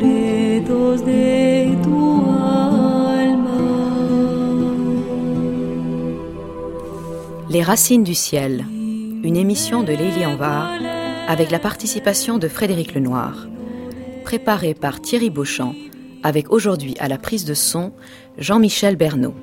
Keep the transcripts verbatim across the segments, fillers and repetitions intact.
secretos de tu alma. Les racines du ciel, une émission de Lélie Anvar avec la participation de Frédéric Lenoir, préparée par Thierry Beauchamp, avec aujourd'hui à la prise de son Jean-Michel Bernot.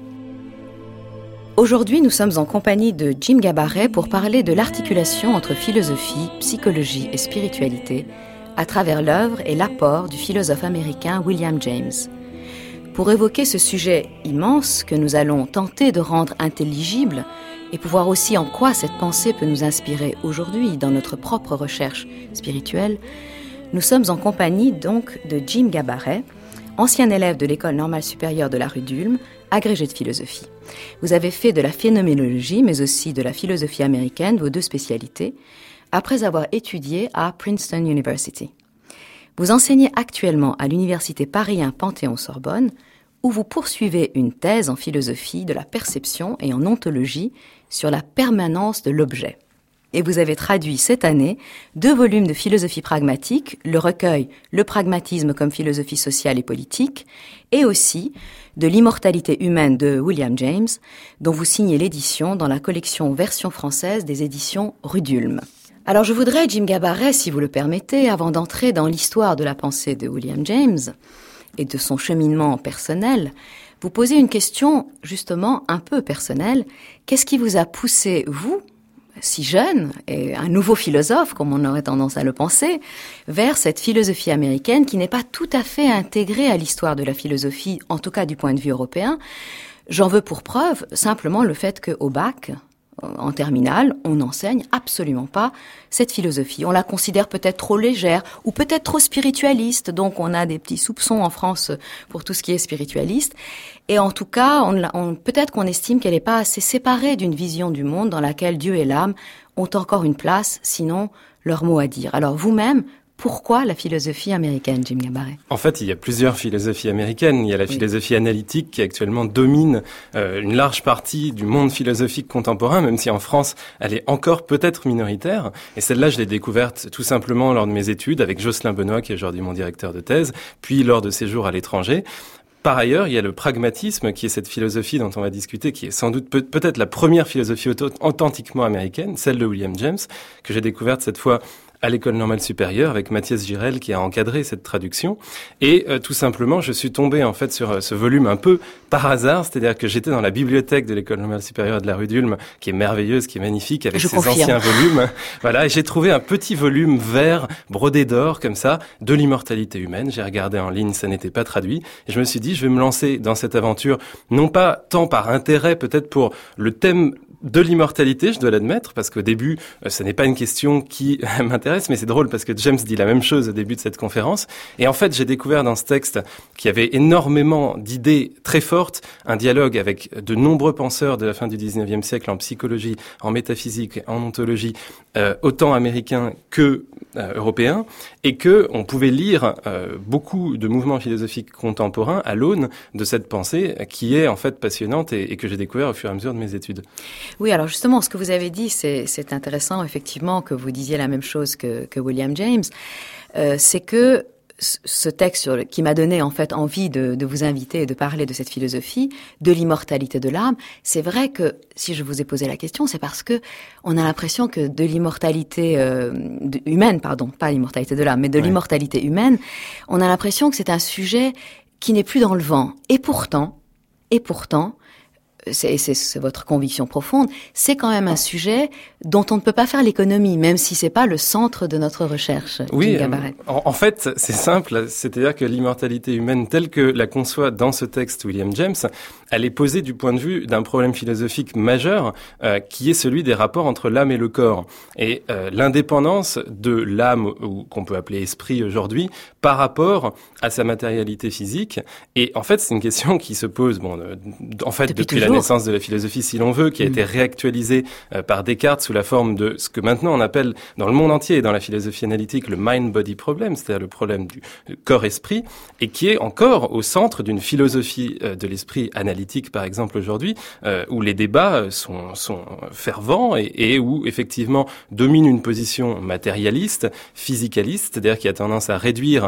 Aujourd'hui, nous sommes en compagnie de Jim Gabaret pour parler de l'articulation entre philosophie, psychologie et spiritualité à travers l'œuvre et l'apport du philosophe américain William James. Pour évoquer ce sujet immense que nous allons tenter de rendre intelligible et pour voir aussi en quoi cette pensée peut nous inspirer aujourd'hui dans notre propre recherche spirituelle, nous sommes en compagnie donc de Jim Gabaret, ancien élève de l'École normale supérieure de la rue d'Ulm, agrégé de philosophie. Vous avez fait de la phénoménologie, mais aussi de la philosophie américaine, vos deux spécialités, après avoir étudié à Princeton University. Vous enseignez actuellement à l'Université Paris un Panthéon-Sorbonne, où vous poursuivez une thèse en philosophie de la perception et en ontologie sur la permanence de l'objet. Et vous avez traduit cette année deux volumes de philosophie pragmatique, le recueil « Le pragmatisme comme philosophie sociale et politique » et aussi de l'immortalité humaine de William James, dont vous signez l'édition dans la collection version française des éditions Rue d'Ulm. Alors je voudrais, Jim Gabaret, si vous le permettez, avant d'entrer dans l'histoire de la pensée de William James et de son cheminement personnel, vous poser une question justement un peu personnelle. Qu'est-ce qui vous a poussé, vous, si jeune, et un nouveau philosophe, comme on aurait tendance à le penser, vers cette philosophie américaine qui n'est pas tout à fait intégrée à l'histoire de la philosophie, en tout cas du point de vue européen. J'en veux pour preuve simplement le fait qu'au bac, en terminale, on n'enseigne absolument pas cette philosophie. On la considère peut-être trop légère ou peut-être trop spiritualiste, donc on a des petits soupçons en France pour tout ce qui est spiritualiste. Et en tout cas, on, on, peut-être qu'on estime qu'elle n'est pas assez séparée d'une vision du monde dans laquelle Dieu et l'âme ont encore une place, sinon leur mot à dire. Alors vous-même, pourquoi la philosophie américaine, Jim Gabaret ? En fait, il y a plusieurs philosophies américaines. Il y a la oui. philosophie analytique qui actuellement domine euh, une large partie du monde philosophique contemporain, même si en France, elle est encore peut-être minoritaire. Et celle-là, je l'ai découverte tout simplement lors de mes études avec Jocelyn Benoît, qui est aujourd'hui mon directeur de thèse, puis lors de séjours à l'étranger. Par ailleurs, il y a le pragmatisme, qui est cette philosophie dont on va discuter, qui est sans doute peut- peut-être la première philosophie auto- authentiquement américaine, celle de William James, que j'ai découverte cette fois à l'École normale supérieure avec Mathias Girel qui a encadré cette traduction. Et euh, tout simplement, je suis tombé en fait sur euh, ce volume un peu par hasard, c'est-à-dire que j'étais dans la bibliothèque de l'École normale supérieure de la rue d'Ulm, qui est merveilleuse, qui est magnifique, avec je ses confirme. anciens volumes. Voilà, et j'ai trouvé un petit volume vert brodé d'or comme ça, de l'immortalité humaine. J'ai regardé en ligne, ça n'était pas traduit. Et je me suis dit, je vais me lancer dans cette aventure, non pas tant par intérêt peut-être pour le thème de l'immortalité, je dois l'admettre, parce qu'au début, euh, ce n'est pas une question qui m'intéresse, mais c'est drôle parce que James dit la même chose au début de cette conférence. Et en fait, j'ai découvert dans ce texte qu'il y avait énormément d'idées très fortes, un dialogue avec de nombreux penseurs de la fin du dix-neuvième siècle en psychologie, en métaphysique, en ontologie, euh, autant américains que euh, européens, et que on pouvait lire euh, beaucoup de mouvements philosophiques contemporains à l'aune de cette pensée qui est en fait passionnante et, et que j'ai découvert au fur et à mesure de mes études. Oui, alors justement, ce que vous avez dit, c'est, c'est intéressant, effectivement, que vous disiez la même chose que, que William James. Euh, c'est que ce texte sur le, qui m'a donné en fait envie de, de vous inviter et de parler de cette philosophie, de l'immortalité de l'âme, c'est vrai que si je vous ai posé la question, c'est parce que on a l'impression que de l'immortalité euh, de, humaine, pardon, pas l'immortalité de l'âme, mais de ouais. l'immortalité humaine, on a l'impression que c'est un sujet qui n'est plus dans le vent. Et pourtant, et pourtant, C'est, c'est, c'est votre conviction profonde, c'est quand même un sujet dont on ne peut pas faire l'économie, même si c'est pas le centre de notre recherche. Oui, euh, en, en fait, c'est simple, c'est-à-dire que l'immortalité humaine telle que la conçoit dans ce texte William James, elle est posée du point de vue d'un problème philosophique majeur, euh, qui est celui des rapports entre l'âme et le corps. Et euh, l'indépendance de l'âme, ou qu'on peut appeler esprit aujourd'hui, par rapport à sa matérialité physique. Et en fait, c'est une question qui se pose, bon, euh, en fait, depuis, depuis la naissance de la philosophie, si l'on veut, qui a mmh. été réactualisée euh, par Descartes sous la forme de ce que maintenant on appelle dans le monde entier et dans la philosophie analytique le mind-body problem, c'est-à-dire le problème du corps-esprit, et qui est encore au centre d'une philosophie euh, de l'esprit analytique, par exemple, aujourd'hui, euh, où les débats sont, sont fervents et, et où, effectivement, domine une position matérialiste, physicaliste, c'est-à-dire qui a tendance à réduire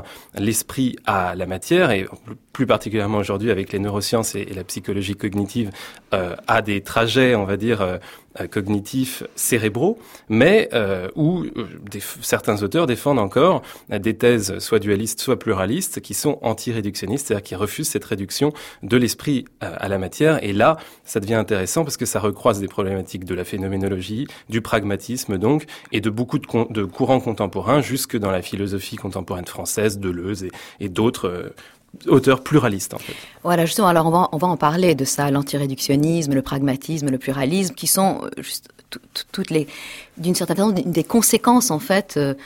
l'esprit à la matière, et plus particulièrement aujourd'hui avec les neurosciences et, et la psychologie cognitive, euh, à des trajets, on va dire, euh, cognitifs cérébraux, mais euh, où euh, des, certains auteurs défendent encore euh, des thèses soit dualistes, soit pluralistes, qui sont anti-réductionnistes, c'est-à-dire qui refusent cette réduction de l'esprit euh, à la matière. Et là, ça devient intéressant parce que ça recroise des problématiques de la phénoménologie, du pragmatisme donc, et de beaucoup de, con- de courants contemporains, jusque dans la philosophie contemporaine française, Deleuze et, et d'autres euh, auteurs pluralistes, en fait. Voilà, justement, alors on va, on va en parler de ça, l'antiréductionnisme, le pragmatisme, le pluralisme, qui sont euh, juste t- t- toutes les, d'une certaine façon, des conséquences, en fait, euh,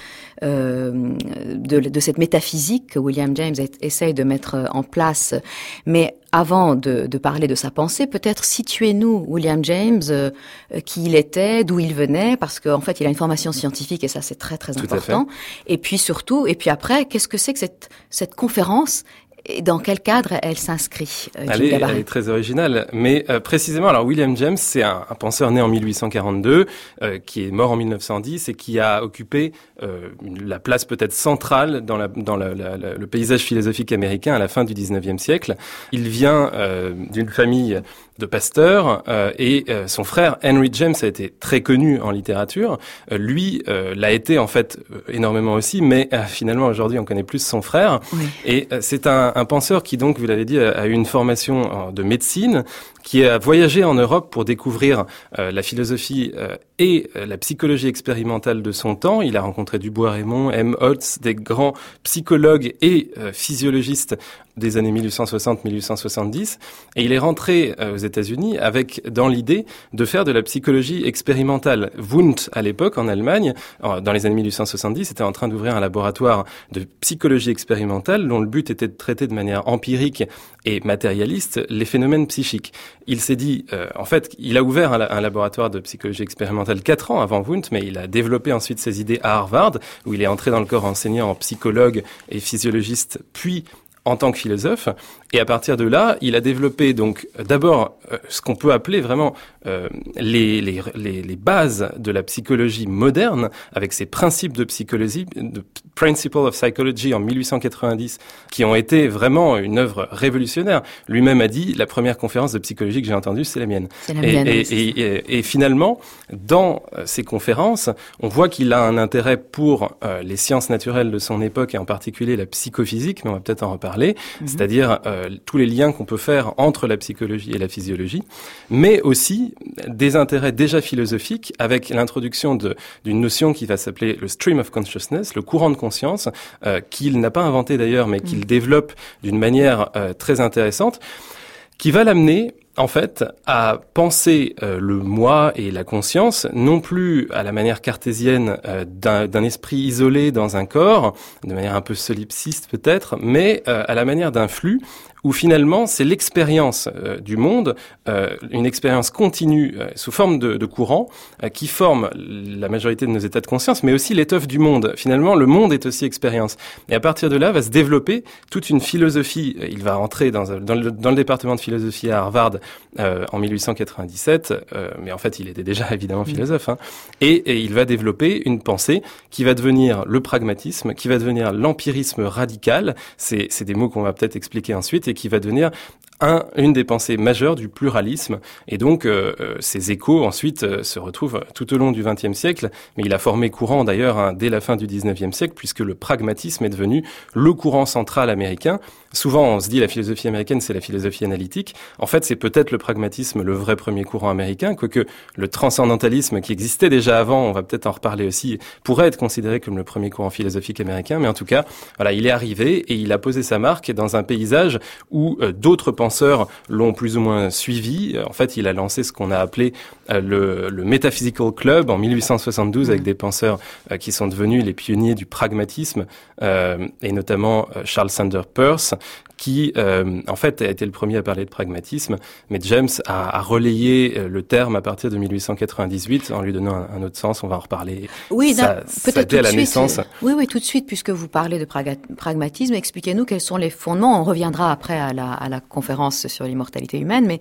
euh, de, de cette métaphysique que William James a, essaye de mettre en place. Mais avant de, de parler de sa pensée, peut-être situez-nous William James, euh, qui il était, d'où il venait, parce qu'en fait, il a une formation scientifique, et ça, c'est très, très important. Et puis surtout, et puis après, qu'est-ce que c'est que cette, cette conférence? Et dans quel cadre elle s'inscrit, euh, elle, est, elle est très originale, mais euh, précisément, alors William James, c'est un, un penseur né en mille huit cent quarante-deux, euh, qui est mort en mille neuf cent dix et qui a occupé euh, la place peut-être centrale dans, la, dans la, la, la, le paysage philosophique américain à la fin du dix-neuvième siècle. Il vient euh, d'une famille de pasteurs euh, et euh, son frère Henry James a été très connu en littérature. Euh, lui euh, l'a été en fait euh, énormément aussi, mais euh, finalement aujourd'hui on connaît plus son frère. Oui. Et euh, c'est un, un penseur qui donc, vous l'avez dit, a, a eu une formation de médecine, qui a voyagé en Europe pour découvrir euh, la philosophie euh, et euh, la psychologie expérimentale de son temps. Il a rencontré Dubois-Reymond, M. Holtz, des grands psychologues et euh, physiologistes des années mille huit cent soixante à mille huit cent soixante-dix, et il est rentré euh, aux États-Unis avec dans l'idée de faire de la psychologie expérimentale. Wundt, à l'époque, en Allemagne, en, dans les années mille huit cent soixante-dix, était en train d'ouvrir un laboratoire de psychologie expérimentale dont le but était de traiter de manière empirique et matérialiste les phénomènes psychiques. Il s'est dit, euh, en fait, il a ouvert un, un laboratoire de psychologie expérimentale quatre ans avant Wundt, mais il a développé ensuite ses idées à Harvard, où il est entré dans le corps enseignant en psychologue et physiologiste, puis en tant que philosophe, et à partir de là, il a développé donc d'abord euh, ce qu'on peut appeler vraiment euh, les, les, les, les bases de la psychologie moderne, avec ses principes de psychologie, de Principles of Psychology en mille huit cent quatre-vingt-dix, qui ont été vraiment une œuvre révolutionnaire. Lui-même a dit, la première conférence de psychologie que j'ai entendue, c'est la mienne. C'est la mienne. Et, et, et, et, et finalement, dans ces conférences, on voit qu'il a un intérêt pour euh, les sciences naturelles de son époque, et en particulier la psychophysique, mais on va peut-être en reparler. Mm-hmm. C'est-à-dire euh, tous les liens qu'on peut faire entre la psychologie et la physiologie, mais aussi des intérêts déjà philosophiques avec l'introduction de, d'une notion qui va s'appeler le stream of consciousness, le courant de conscience, euh, qu'il n'a pas inventé d'ailleurs, mais qu'il mm. développe d'une manière euh, très intéressante, qui va l'amener en fait, à penser euh, le moi et la conscience, non plus à la manière cartésienne euh, d'un, d'un esprit isolé dans un corps, de manière un peu solipsiste peut-être, mais euh, à la manière d'un flux, où finalement c'est l'expérience euh, du monde, euh, une expérience continue euh, sous forme de, de courant, euh, qui forme la majorité de nos états de conscience, mais aussi l'étoffe du monde. Finalement, le monde est aussi expérience. Et à partir de là, va se développer toute une philosophie. Il va entrer dans, dans, le, dans le département de philosophie à Harvard euh, en mille huit cent quatre-vingt-dix-sept, euh, mais en fait, il était déjà évidemment philosophe. Hein, et, et il va développer une pensée qui va devenir le pragmatisme, qui va devenir l'empirisme radical. C'est, c'est des mots qu'on va peut-être expliquer ensuite, et qui va devenir un, une des pensées majeures du pluralisme. Et donc, euh, ces échos, ensuite, euh, se retrouvent tout au long du vingtième siècle. Mais il a formé courant, d'ailleurs, hein, dès la fin du dix-neuvième siècle, puisque le pragmatisme est devenu le courant central américain. Souvent, on se dit la philosophie américaine, c'est la philosophie analytique. En fait, c'est peut-être le pragmatisme le vrai premier courant américain, quoique le transcendantalisme qui existait déjà avant, on va peut-être en reparler aussi, pourrait être considéré comme le premier courant philosophique américain. Mais en tout cas, voilà, il est arrivé et il a posé sa marque dans un paysage où euh, d'autres penseurs l'ont plus ou moins suivi. En fait, il a lancé ce qu'on a appelé euh, le, le Metaphysical Club en mille huit cent soixante-douze, mmh. avec des penseurs euh, qui sont devenus les pionniers du pragmatisme, euh, et notamment euh, Charles Sanders Peirce, qui, euh, en fait, a été le premier à parler de pragmatisme, mais James a, a relayé le terme à partir de mille huit cent quatre-vingt-dix-huit en lui donnant un, un autre sens. On va en reparler. Oui, ça, peut-être ça tout à de la suite. Naissance. Oui, oui, tout de suite, puisque vous parlez de praga- pragmatisme, expliquez-nous quels sont les fondements. On reviendra après à la, à la conférence sur l'immortalité humaine, mais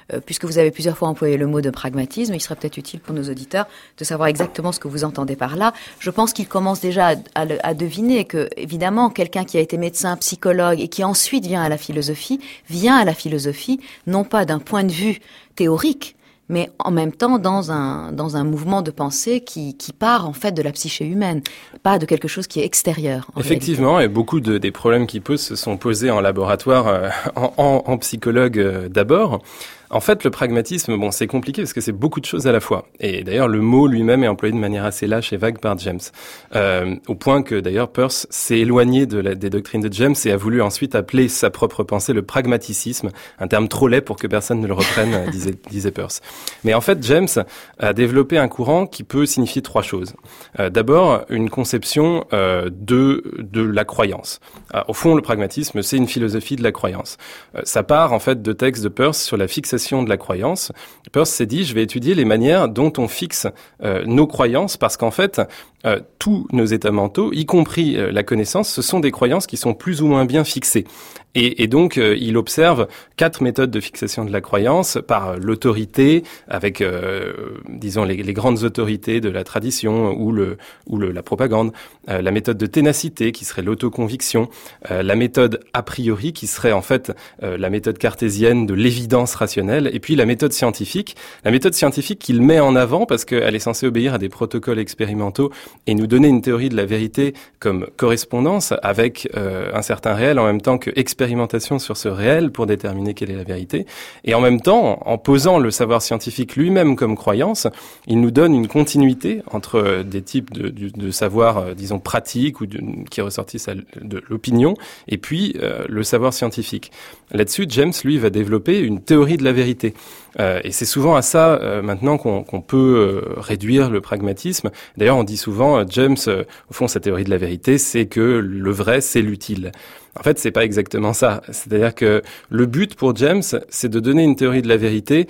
euh, puisque vous avez plusieurs fois employé le mot de pragmatisme, il serait peut-être utile pour nos auditeurs de savoir exactement ce que vous entendez par là. Je pense qu'ils commencent déjà à, à, à deviner que, évidemment, quelqu'un qui a été médecin, psychologue et qui ensuite vient à la philosophie, vient à la philosophie non pas d'un point de vue théorique, mais en même temps dans un dans un mouvement de pensée qui qui part en fait de la psyché humaine, pas de quelque chose qui est extérieur. Effectivement, réalité. Et beaucoup de des problèmes qui posent se sont posés en laboratoire, euh, en, en, en psychologue euh, d'abord. En fait, le pragmatisme, bon, c'est compliqué parce que c'est beaucoup de choses à la fois. Et d'ailleurs, le mot lui-même est employé de manière assez lâche et vague par James. Euh, au point que, d'ailleurs, Peirce s'est éloigné de la, des doctrines de James et a voulu ensuite appeler sa propre pensée le pragmaticisme, un terme trop laid pour que personne ne le reprenne, disait, disait Peirce. Mais en fait, James a développé un courant qui peut signifier trois choses. Euh, d'abord, une conception euh, de, de la croyance. Euh, au fond, le pragmatisme, c'est une philosophie de la croyance. Euh, ça part, en fait, de textes de Peirce sur la fixation de la croyance. Peirce s'est dit, je vais étudier les manières dont on fixe euh, nos croyances, parce qu'en fait, euh, tous nos états mentaux, y compris euh, la connaissance, ce sont des croyances qui sont plus ou moins bien fixées. Et, et donc, euh, il observe quatre méthodes de fixation de la croyance par euh, l'autorité, avec, euh, disons, les, les grandes autorités de la tradition ou le ou le, la propagande, euh, la méthode de ténacité, qui serait l'autoconviction, euh, la méthode a priori, qui serait en fait euh, la méthode cartésienne de l'évidence rationnelle, et puis la méthode scientifique. La méthode scientifique qu'il met en avant, parce qu'elle est censée obéir à des protocoles expérimentaux et nous donner une théorie de la vérité comme correspondance avec euh, un certain réel, en même temps que expérimentation sur ce réel pour déterminer quelle est la vérité. Et en même temps, en posant le savoir scientifique lui-même comme croyance, il nous donne une continuité entre des types de, de, de savoir, euh, disons, pratiques ou de, qui ressortissent à, de l'opinion, et puis euh, le savoir scientifique. Là-dessus, James, lui, va développer une théorie de la vérité. Euh, et c'est souvent à ça, euh, maintenant, qu'on, qu'on peut euh, réduire le pragmatisme. D'ailleurs, on dit souvent, euh, James, euh, au fond, sa théorie de la vérité, c'est que le vrai, c'est l'utile. En fait, c'est pas exactement ça. C'est-à-dire que le but pour James, c'est de donner une théorie de la vérité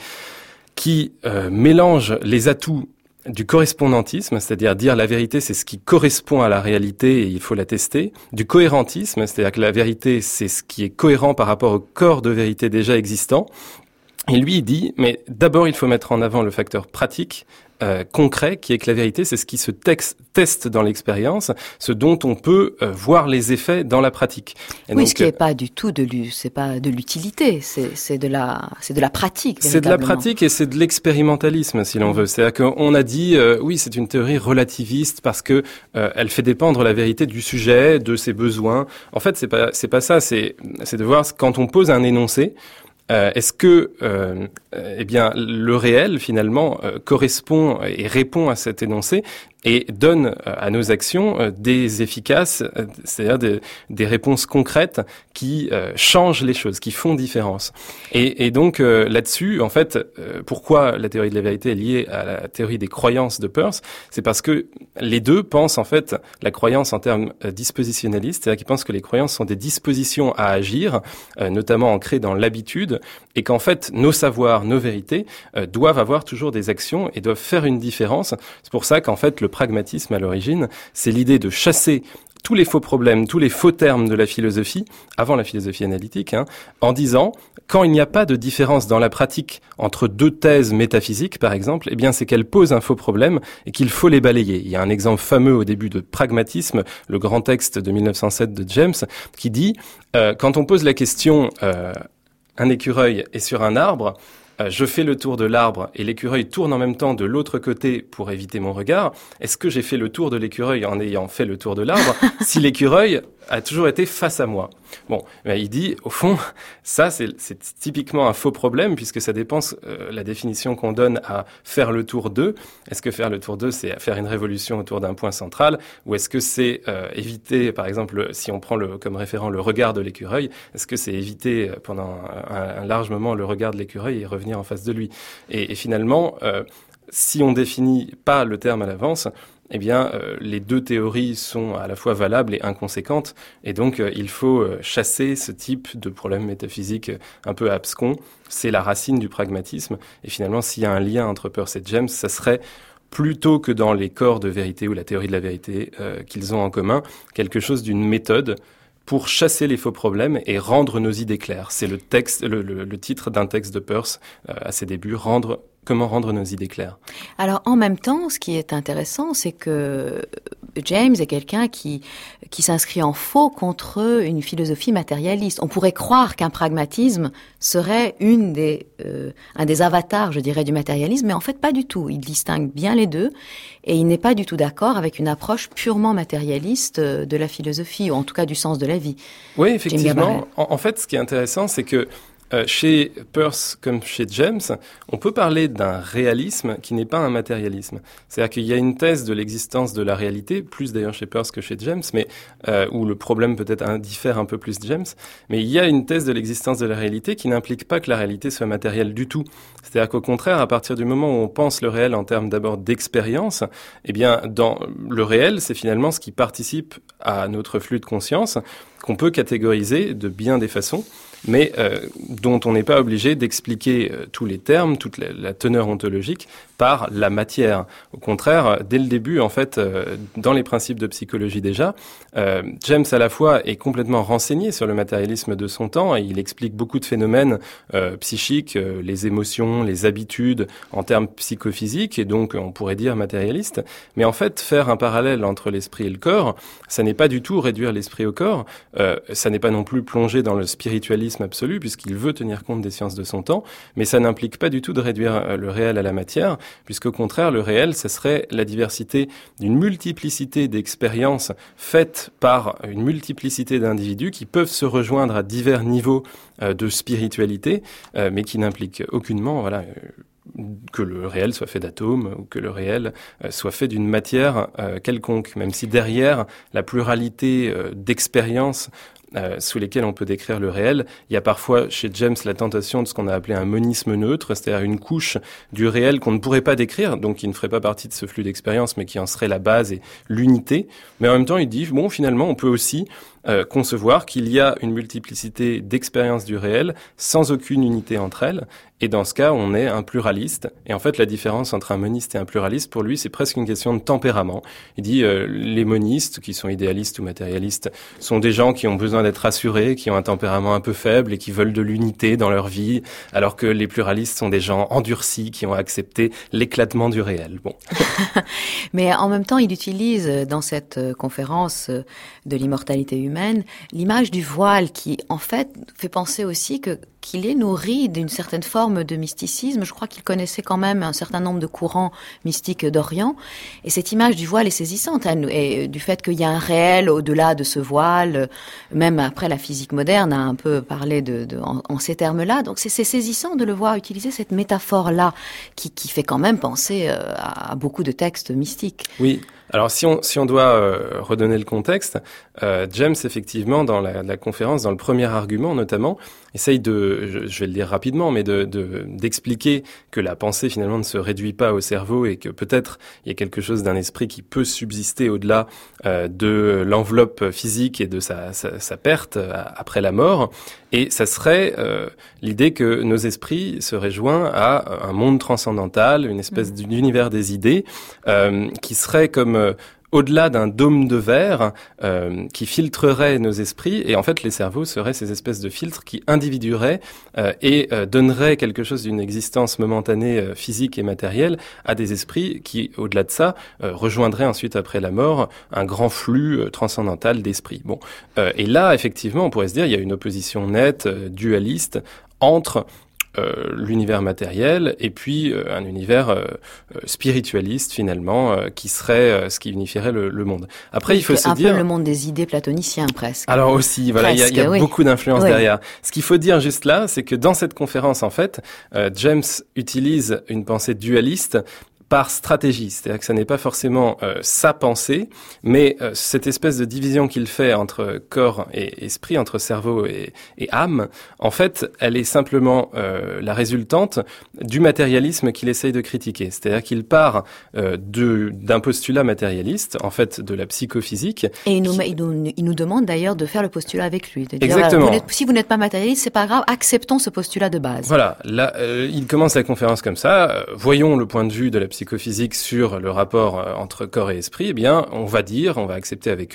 qui euh, mélange les atouts du correspondantisme, c'est-à-dire dire la vérité, c'est ce qui correspond à la réalité et il faut la tester. Du cohérentisme, c'est-à-dire que la vérité, c'est ce qui est cohérent par rapport au corps de vérité déjà existant. Et lui, il dit, mais d'abord, il faut mettre en avant le facteur pratique, Euh, concret, qui est que la vérité, c'est ce qui se texte, teste dans l'expérience, ce dont on peut euh, voir les effets dans la pratique. Et oui, donc, ce qui n'est pas du tout de l'u, c'est pas de l'utilité, c'est, c'est de la, c'est de la pratique. C'est de la pratique et c'est de l'expérimentalisme, si l'on veut. C'est-à-dire qu'on a dit, euh, oui, c'est une théorie relativiste parce que euh, elle fait dépendre la vérité du sujet, de ses besoins. En fait, c'est pas, c'est pas ça. C'est, c'est de voir quand on pose un énoncé. Euh, est-ce que, euh, eh bien, le réel finalement euh, correspond et répond à cet énoncé et donne euh, à nos actions euh, des efficaces, euh, c'est-à-dire des, des réponses concrètes qui euh, changent les choses, qui font différence. Et, et donc euh, là-dessus, en fait, euh, pourquoi la théorie de la vérité est liée à la théorie des croyances de Peirce, c'est parce que les deux pensent en fait la croyance en termes euh, dispositionnalistes, c'est-à-dire qu'ils pensent que les croyances sont des dispositions à agir, euh, notamment ancrées dans l'habitude, et qu'en fait nos savoirs, nos vérités euh, doivent avoir toujours des actions et doivent faire une différence. C'est pour ça qu'en fait le pragmatisme à l'origine, c'est l'idée de chasser tous les faux problèmes, tous les faux termes de la philosophie, avant la philosophie analytique, hein, en disant, quand il n'y a pas de différence dans la pratique entre deux thèses métaphysiques, par exemple, eh bien c'est qu'elles posent un faux problème et qu'il faut les balayer. Il y a un exemple fameux au début de Pragmatisme, le grand texte de mille neuf cent sept de James, qui dit, euh, quand on pose la question, euh, un écureuil est sur un arbre, Euh, je fais le tour de l'arbre et l'écureuil tourne en même temps de l'autre côté pour éviter mon regard. Est-ce que j'ai fait le tour de l'écureuil en ayant fait le tour de l'arbre si l'écureuil a toujours été face à moi? Bon, ben, il dit, au fond, ça, c'est, c'est typiquement un faux problème puisque ça dépend euh, la définition qu'on donne à faire le tour d'eux. Est-ce que faire le tour d'eux, c'est faire une révolution autour d'un point central ou est-ce que c'est euh, éviter, par exemple, si on prend le, comme référent le regard de l'écureuil, est-ce que c'est éviter pendant un, un large moment le regard de l'écureuil et revenir en face de lui? Et, et finalement, euh, si on définit pas le terme à l'avance, eh bien, euh, les deux théories sont à la fois valables et inconséquentes, et donc euh, il faut euh, chasser ce type de problème métaphysique un peu abscon. C'est la racine du pragmatisme, et finalement, s'il y a un lien entre Peirce et James, ça serait plutôt que dans les corps de vérité ou la théorie de la vérité euh, qu'ils ont en commun, quelque chose d'une méthode pour chasser les faux problèmes et rendre nos idées claires. C'est le texte, le, le, le titre d'un texte de Peirce euh, à ses débuts, rendre Comment rendre nos idées claires. Alors, en même temps, ce qui est intéressant, c'est que James est quelqu'un qui, qui s'inscrit en faux contre une philosophie matérialiste. On pourrait croire qu'un pragmatisme serait une des, euh, un des avatars, je dirais, du matérialisme, mais en fait, pas du tout. Il distingue bien les deux et il n'est pas du tout d'accord avec une approche purement matérialiste de la philosophie, ou en tout cas du sens de la vie. Oui, effectivement. En, en fait, ce qui est intéressant, c'est que Euh, chez Peirce comme chez James, on peut parler d'un réalisme qui n'est pas un matérialisme. C'est-à-dire qu'il y a une thèse de l'existence de la réalité, plus d'ailleurs chez Peirce que chez James, mais euh, où le problème peut-être un, diffère un peu plus de James. Mais il y a une thèse de l'existence de la réalité qui n'implique pas que la réalité soit matérielle du tout. C'est-à-dire qu'au contraire, à partir du moment où on pense le réel en termes d'abord d'expérience, eh bien, dans le réel, c'est finalement ce qui participe à notre flux de conscience, qu'on peut catégoriser de bien des façons, mais euh, dont on n'est pas obligé d'expliquer euh, tous les termes, toute la, la teneur ontologique par la matière. Au contraire, dès le début, en fait, euh, dans les principes de psychologie déjà, euh, James à la fois est complètement renseigné sur le matérialisme de son temps et il explique beaucoup de phénomènes euh, psychiques, euh, les émotions, les habitudes en termes psychophysiques et donc on pourrait dire matérialistes. Mais en fait, faire un parallèle entre l'esprit et le corps, ça n'est pas du tout réduire l'esprit au corps, euh, ça n'est pas non plus plonger dans le spiritualisme absolu puisqu'il veut tenir compte des sciences de son temps, mais ça n'implique pas du tout de réduire le réel à la matière, puisqu'au contraire, le réel, ce serait la diversité d'une multiplicité d'expériences faites par une multiplicité d'individus qui peuvent se rejoindre à divers niveaux euh, de spiritualité, euh, mais qui n'impliquent aucunement, voilà, euh, que le réel soit fait d'atomes ou que le réel euh, soit fait d'une matière euh, quelconque, même si derrière la pluralité euh, d'expériences Euh, sous lesquels on peut décrire le réel. Il y a parfois chez James la tentation de ce qu'on a appelé un monisme neutre, c'est-à-dire une couche du réel qu'on ne pourrait pas décrire, donc qui ne ferait pas partie de ce flux d'expérience, mais qui en serait la base et l'unité. Mais en même temps, il dit, bon, finalement, on peut aussi euh, concevoir qu'il y a une multiplicité d'expériences du réel sans aucune unité entre elles. Et dans ce cas, on est un pluraliste. Et en fait, la différence entre un moniste et un pluraliste, pour lui, c'est presque une question de tempérament. Il dit, euh, les monistes, qui sont idéalistes ou matérialistes, sont des gens qui ont besoin d'être rassurés, qui ont un tempérament un peu faible et qui veulent de l'unité dans leur vie, alors que les pluralistes sont des gens endurcis qui ont accepté l'éclatement du réel. Bon. Mais en même temps, il utilise dans cette conférence de l'immortalité humaine l'image du voile qui, en fait, fait penser aussi que qu'il est nourri d'une certaine forme de mysticisme. Je crois qu'il connaissait quand même un certain nombre de courants mystiques d'Orient. Et cette image du voile est saisissante, hein, et du fait qu'il y a un réel au-delà de ce voile. Même après, la physique moderne a un peu parlé de, de, en, en ces termes-là. Donc c'est, c'est saisissant de le voir utiliser cette métaphore-là, qui, qui fait quand même penser euh, à, à beaucoup de textes mystiques. Oui. Alors si on si on doit euh, redonner le contexte, euh, James effectivement dans la, la conférence, dans le premier argument notamment, essaye de, je, je vais le dire rapidement, mais de, de d'expliquer que la pensée finalement ne se réduit pas au cerveau et que peut-être il y a quelque chose d'un esprit qui peut subsister au-delà euh, de l'enveloppe physique et de sa sa, sa perte euh, après la mort. Et ça serait euh, l'idée que nos esprits seraient joints à un monde transcendantal, une espèce mmh. d'univers des idées euh, qui serait comme euh, au-delà d'un dôme de verre euh, qui filtrerait nos esprits, et en fait les cerveaux seraient ces espèces de filtres qui individueraient euh, et euh, donneraient quelque chose d'une existence momentanée euh, physique et matérielle à des esprits qui, au-delà de ça, euh, rejoindraient ensuite après la mort un grand flux euh, transcendantal d'esprits. Bon, euh, et là effectivement on pourrait se dire il y a une opposition nette, euh, dualiste entre Euh, l'univers matériel et puis euh, un univers euh, spiritualiste finalement euh, qui serait euh, ce qui unifierait le, le monde. Après, oui, il faut se un dire peu le monde des idées platoniciens presque. Alors aussi, voilà, il y a, y a oui. beaucoup d'influence oui. derrière. Ce qu'il faut dire juste là, c'est que dans cette conférence, en fait, euh, James utilise une pensée dualiste par stratégie, c'est-à-dire que ça n'est pas forcément euh, sa pensée, mais euh, cette espèce de division qu'il fait entre corps et esprit, entre cerveau et, et âme, en fait, elle est simplement euh, la résultante du matérialisme qu'il essaye de critiquer. C'est-à-dire qu'il part euh, de, d'un postulat matérialiste, en fait, de la psychophysique. Et il nous, qui... il nous, il nous demande d'ailleurs de faire le postulat avec lui. De dire, Exactement. Voilà, vous si vous n'êtes pas matérialiste, c'est pas grave, acceptons ce postulat de base. Voilà, là, euh, il commence la conférence comme ça. Euh, voyons le point de vue de la psychophysique sur le rapport euh, entre corps et esprit. Eh bien, on va dire, on va accepter avec eux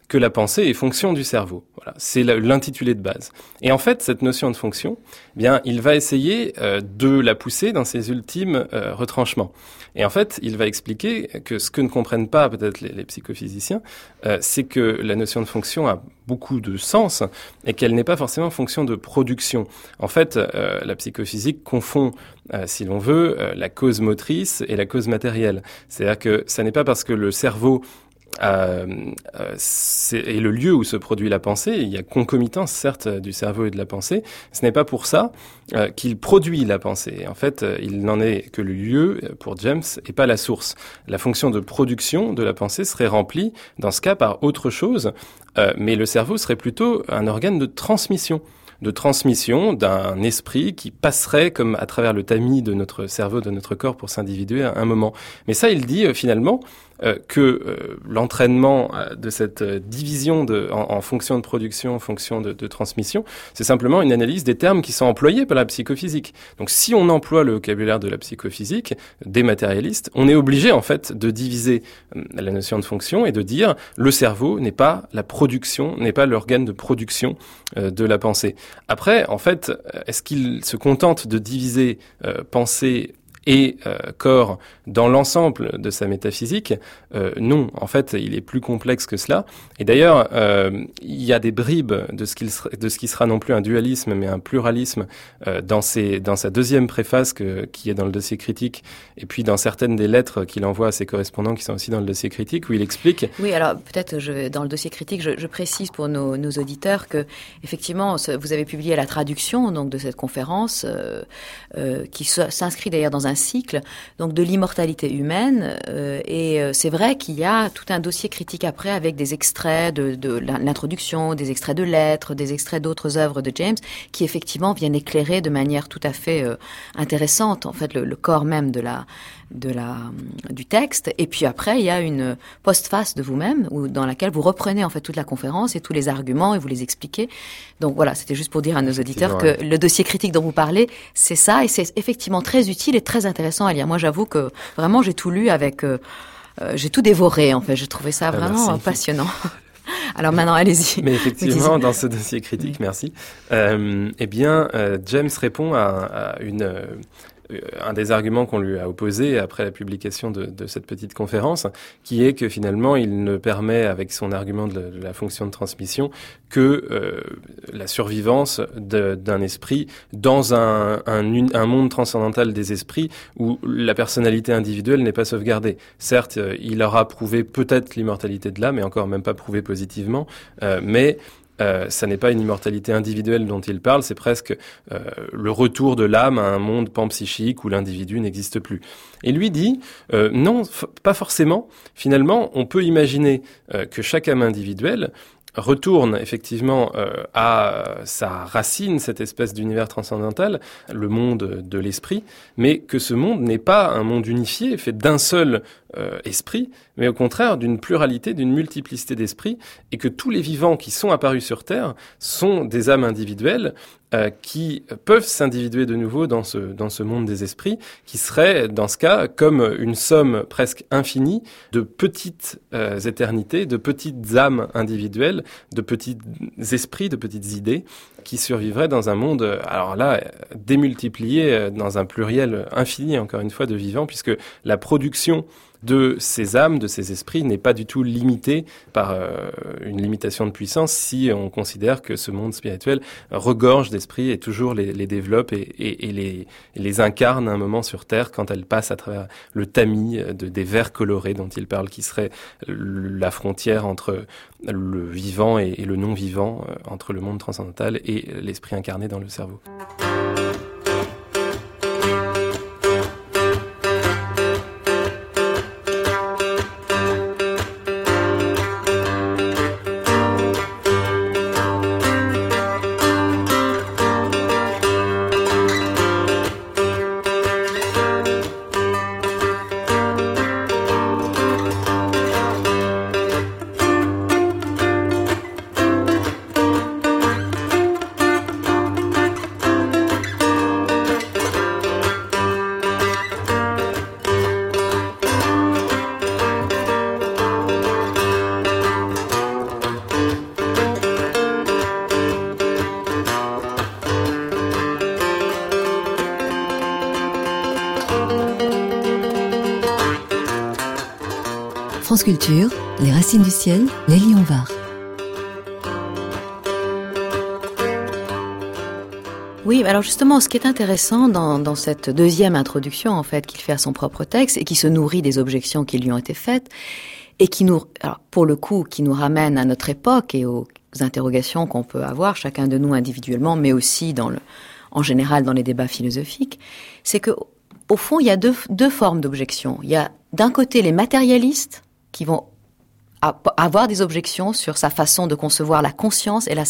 que la pensée est fonction du cerveau. Voilà, c'est l'intitulé de base. Et en fait, cette notion de fonction, eh bien, il va essayer euh, de la pousser dans ses ultimes euh, retranchements. Et en fait, il va expliquer que ce que ne comprennent pas peut-être les, les psychophysiciens, euh, c'est que la notion de fonction a beaucoup de sens et qu'elle n'est pas forcément fonction de production. En fait, euh, la psychophysique confond, euh, si l'on veut, euh, la cause motrice et la cause matérielle. C'est-à-dire que ça n'est pas parce que le cerveau Euh, euh, c'est, et le lieu où se produit la pensée, il y a concomitance certes du cerveau et de la pensée, ce n'est pas pour ça euh, qu'il produit la pensée. En fait, euh, il n'en est que le lieu pour James et pas la source. La fonction de production de la pensée serait remplie dans ce cas par autre chose, euh, mais le cerveau serait plutôt un organe de transmission. de transmission d'un esprit qui passerait comme à travers le tamis de notre cerveau, de notre corps pour s'individuer à un moment. Mais ça, il dit euh, finalement euh, que euh, l'entraînement euh, de cette euh, division de, en, en fonction de production, en fonction de, de transmission, c'est simplement une analyse des termes qui sont employés par la psychophysique. Donc si on emploie le vocabulaire de la psychophysique, des matérialistes, on est obligé en fait de diviser euh, la notion de fonction et de dire le cerveau n'est pas la production, n'est pas l'organe de production euh, de la pensée. Après, en fait, est-ce qu'il se contente de diviser euh, pensée et euh, corps dans l'ensemble de sa métaphysique? euh, Non, en fait, il est plus complexe que cela. Et d'ailleurs, euh, il y a des bribes de ce, qu'il sera, de ce qui sera non plus un dualisme, mais un pluralisme euh, dans, ses, dans sa deuxième préface que, qui est dans le dossier critique, et puis dans certaines des lettres qu'il envoie à ses correspondants qui sont aussi dans le dossier critique, où il explique... Oui, alors peut-être je, dans le dossier critique, je, je précise pour nos, nos auditeurs que, effectivement, vous avez publié la traduction donc, de cette conférence, euh, euh, qui s'inscrit d'ailleurs dans un cycle donc de l'immortalité humaine euh, et euh, c'est vrai qu'il y a tout un dossier critique après avec des extraits de, de l'introduction, des extraits de lettres, des extraits d'autres œuvres de James qui effectivement viennent éclairer de manière tout à fait euh, intéressante en fait le, le corps même de la de la du texte. Et puis après il y a une postface de vous-même où, dans laquelle vous reprenez en fait toute la conférence et tous les arguments et vous les expliquez. Donc voilà, c'était juste pour dire à nos auditeurs que ouais. Le dossier critique dont vous parlez, c'est ça et c'est effectivement très utile et très intéressant à lire. Moi j'avoue que vraiment j'ai tout lu avec euh, euh, j'ai tout dévoré en fait, j'ai trouvé ça vraiment ah, passionnant. Alors maintenant, allez-y. Mais effectivement, dans ce dossier critique, oui. merci, euh, eh bien, euh, James répond à, à une... Euh, un des arguments qu'on lui a opposé après la publication de, de cette petite conférence, qui est que finalement, il ne permet, avec son argument de la, de la fonction de transmission, que euh, la survivance de, d'un esprit dans un, un, un monde transcendantal des esprits où la personnalité individuelle n'est pas sauvegardée. Certes, euh, il aura prouvé peut-être l'immortalité de l'âme, et encore même pas prouvé positivement, euh, mais... Euh, ça n'est pas une immortalité individuelle dont il parle, c'est presque euh, le retour de l'âme à un monde panpsychique où l'individu n'existe plus. Et lui dit, euh, non, f- pas forcément. Finalement, on peut imaginer euh, que chaque âme individuelle retourne effectivement euh, à sa racine, cette espèce d'univers transcendantal, le monde de l'esprit, mais que ce monde n'est pas un monde unifié, fait d'un seul euh, esprit, mais au contraire d'une pluralité, d'une multiplicité d'esprits, et que tous les vivants qui sont apparus sur Terre sont des âmes individuelles euh, qui peuvent s'individuer de nouveau dans ce, dans ce monde des esprits, qui serait, dans ce cas, comme une somme presque infinie de petites euh, éternités, de petites âmes individuelles, de petits esprits, de petites idées qui survivraient dans un monde, alors là, démultiplié dans un pluriel infini, encore une fois, de vivants, puisque la production de ces âmes, de ces esprits, n'est pas du tout limitée par euh, une limitation de puissance si on considère que ce monde spirituel regorge d'esprits et toujours les, les développe et, et, et, les, et les incarne à un moment sur Terre quand elles passent à travers le tamis de, des vers colorés dont il parle, qui serait la frontière entre le vivant et, et le non-vivant, euh, entre le monde transcendantal et l'esprit incarné dans le cerveau. France Culture, Les Racines du Ciel, Lélie Anvar. Oui, alors justement, ce qui est intéressant dans, dans cette deuxième introduction, en fait, qu'il fait à son propre texte et qui se nourrit des objections qui lui ont été faites et qui nous, alors pour le coup, qui nous ramène à notre époque et aux interrogations qu'on peut avoir, chacun de nous individuellement, mais aussi dans le, en général dans les débats philosophiques, c'est que, au fond, il y a deux, deux formes d'objections. Il y a d'un côté les matérialistes qui vont avoir des objections sur sa façon de concevoir la conscience et la,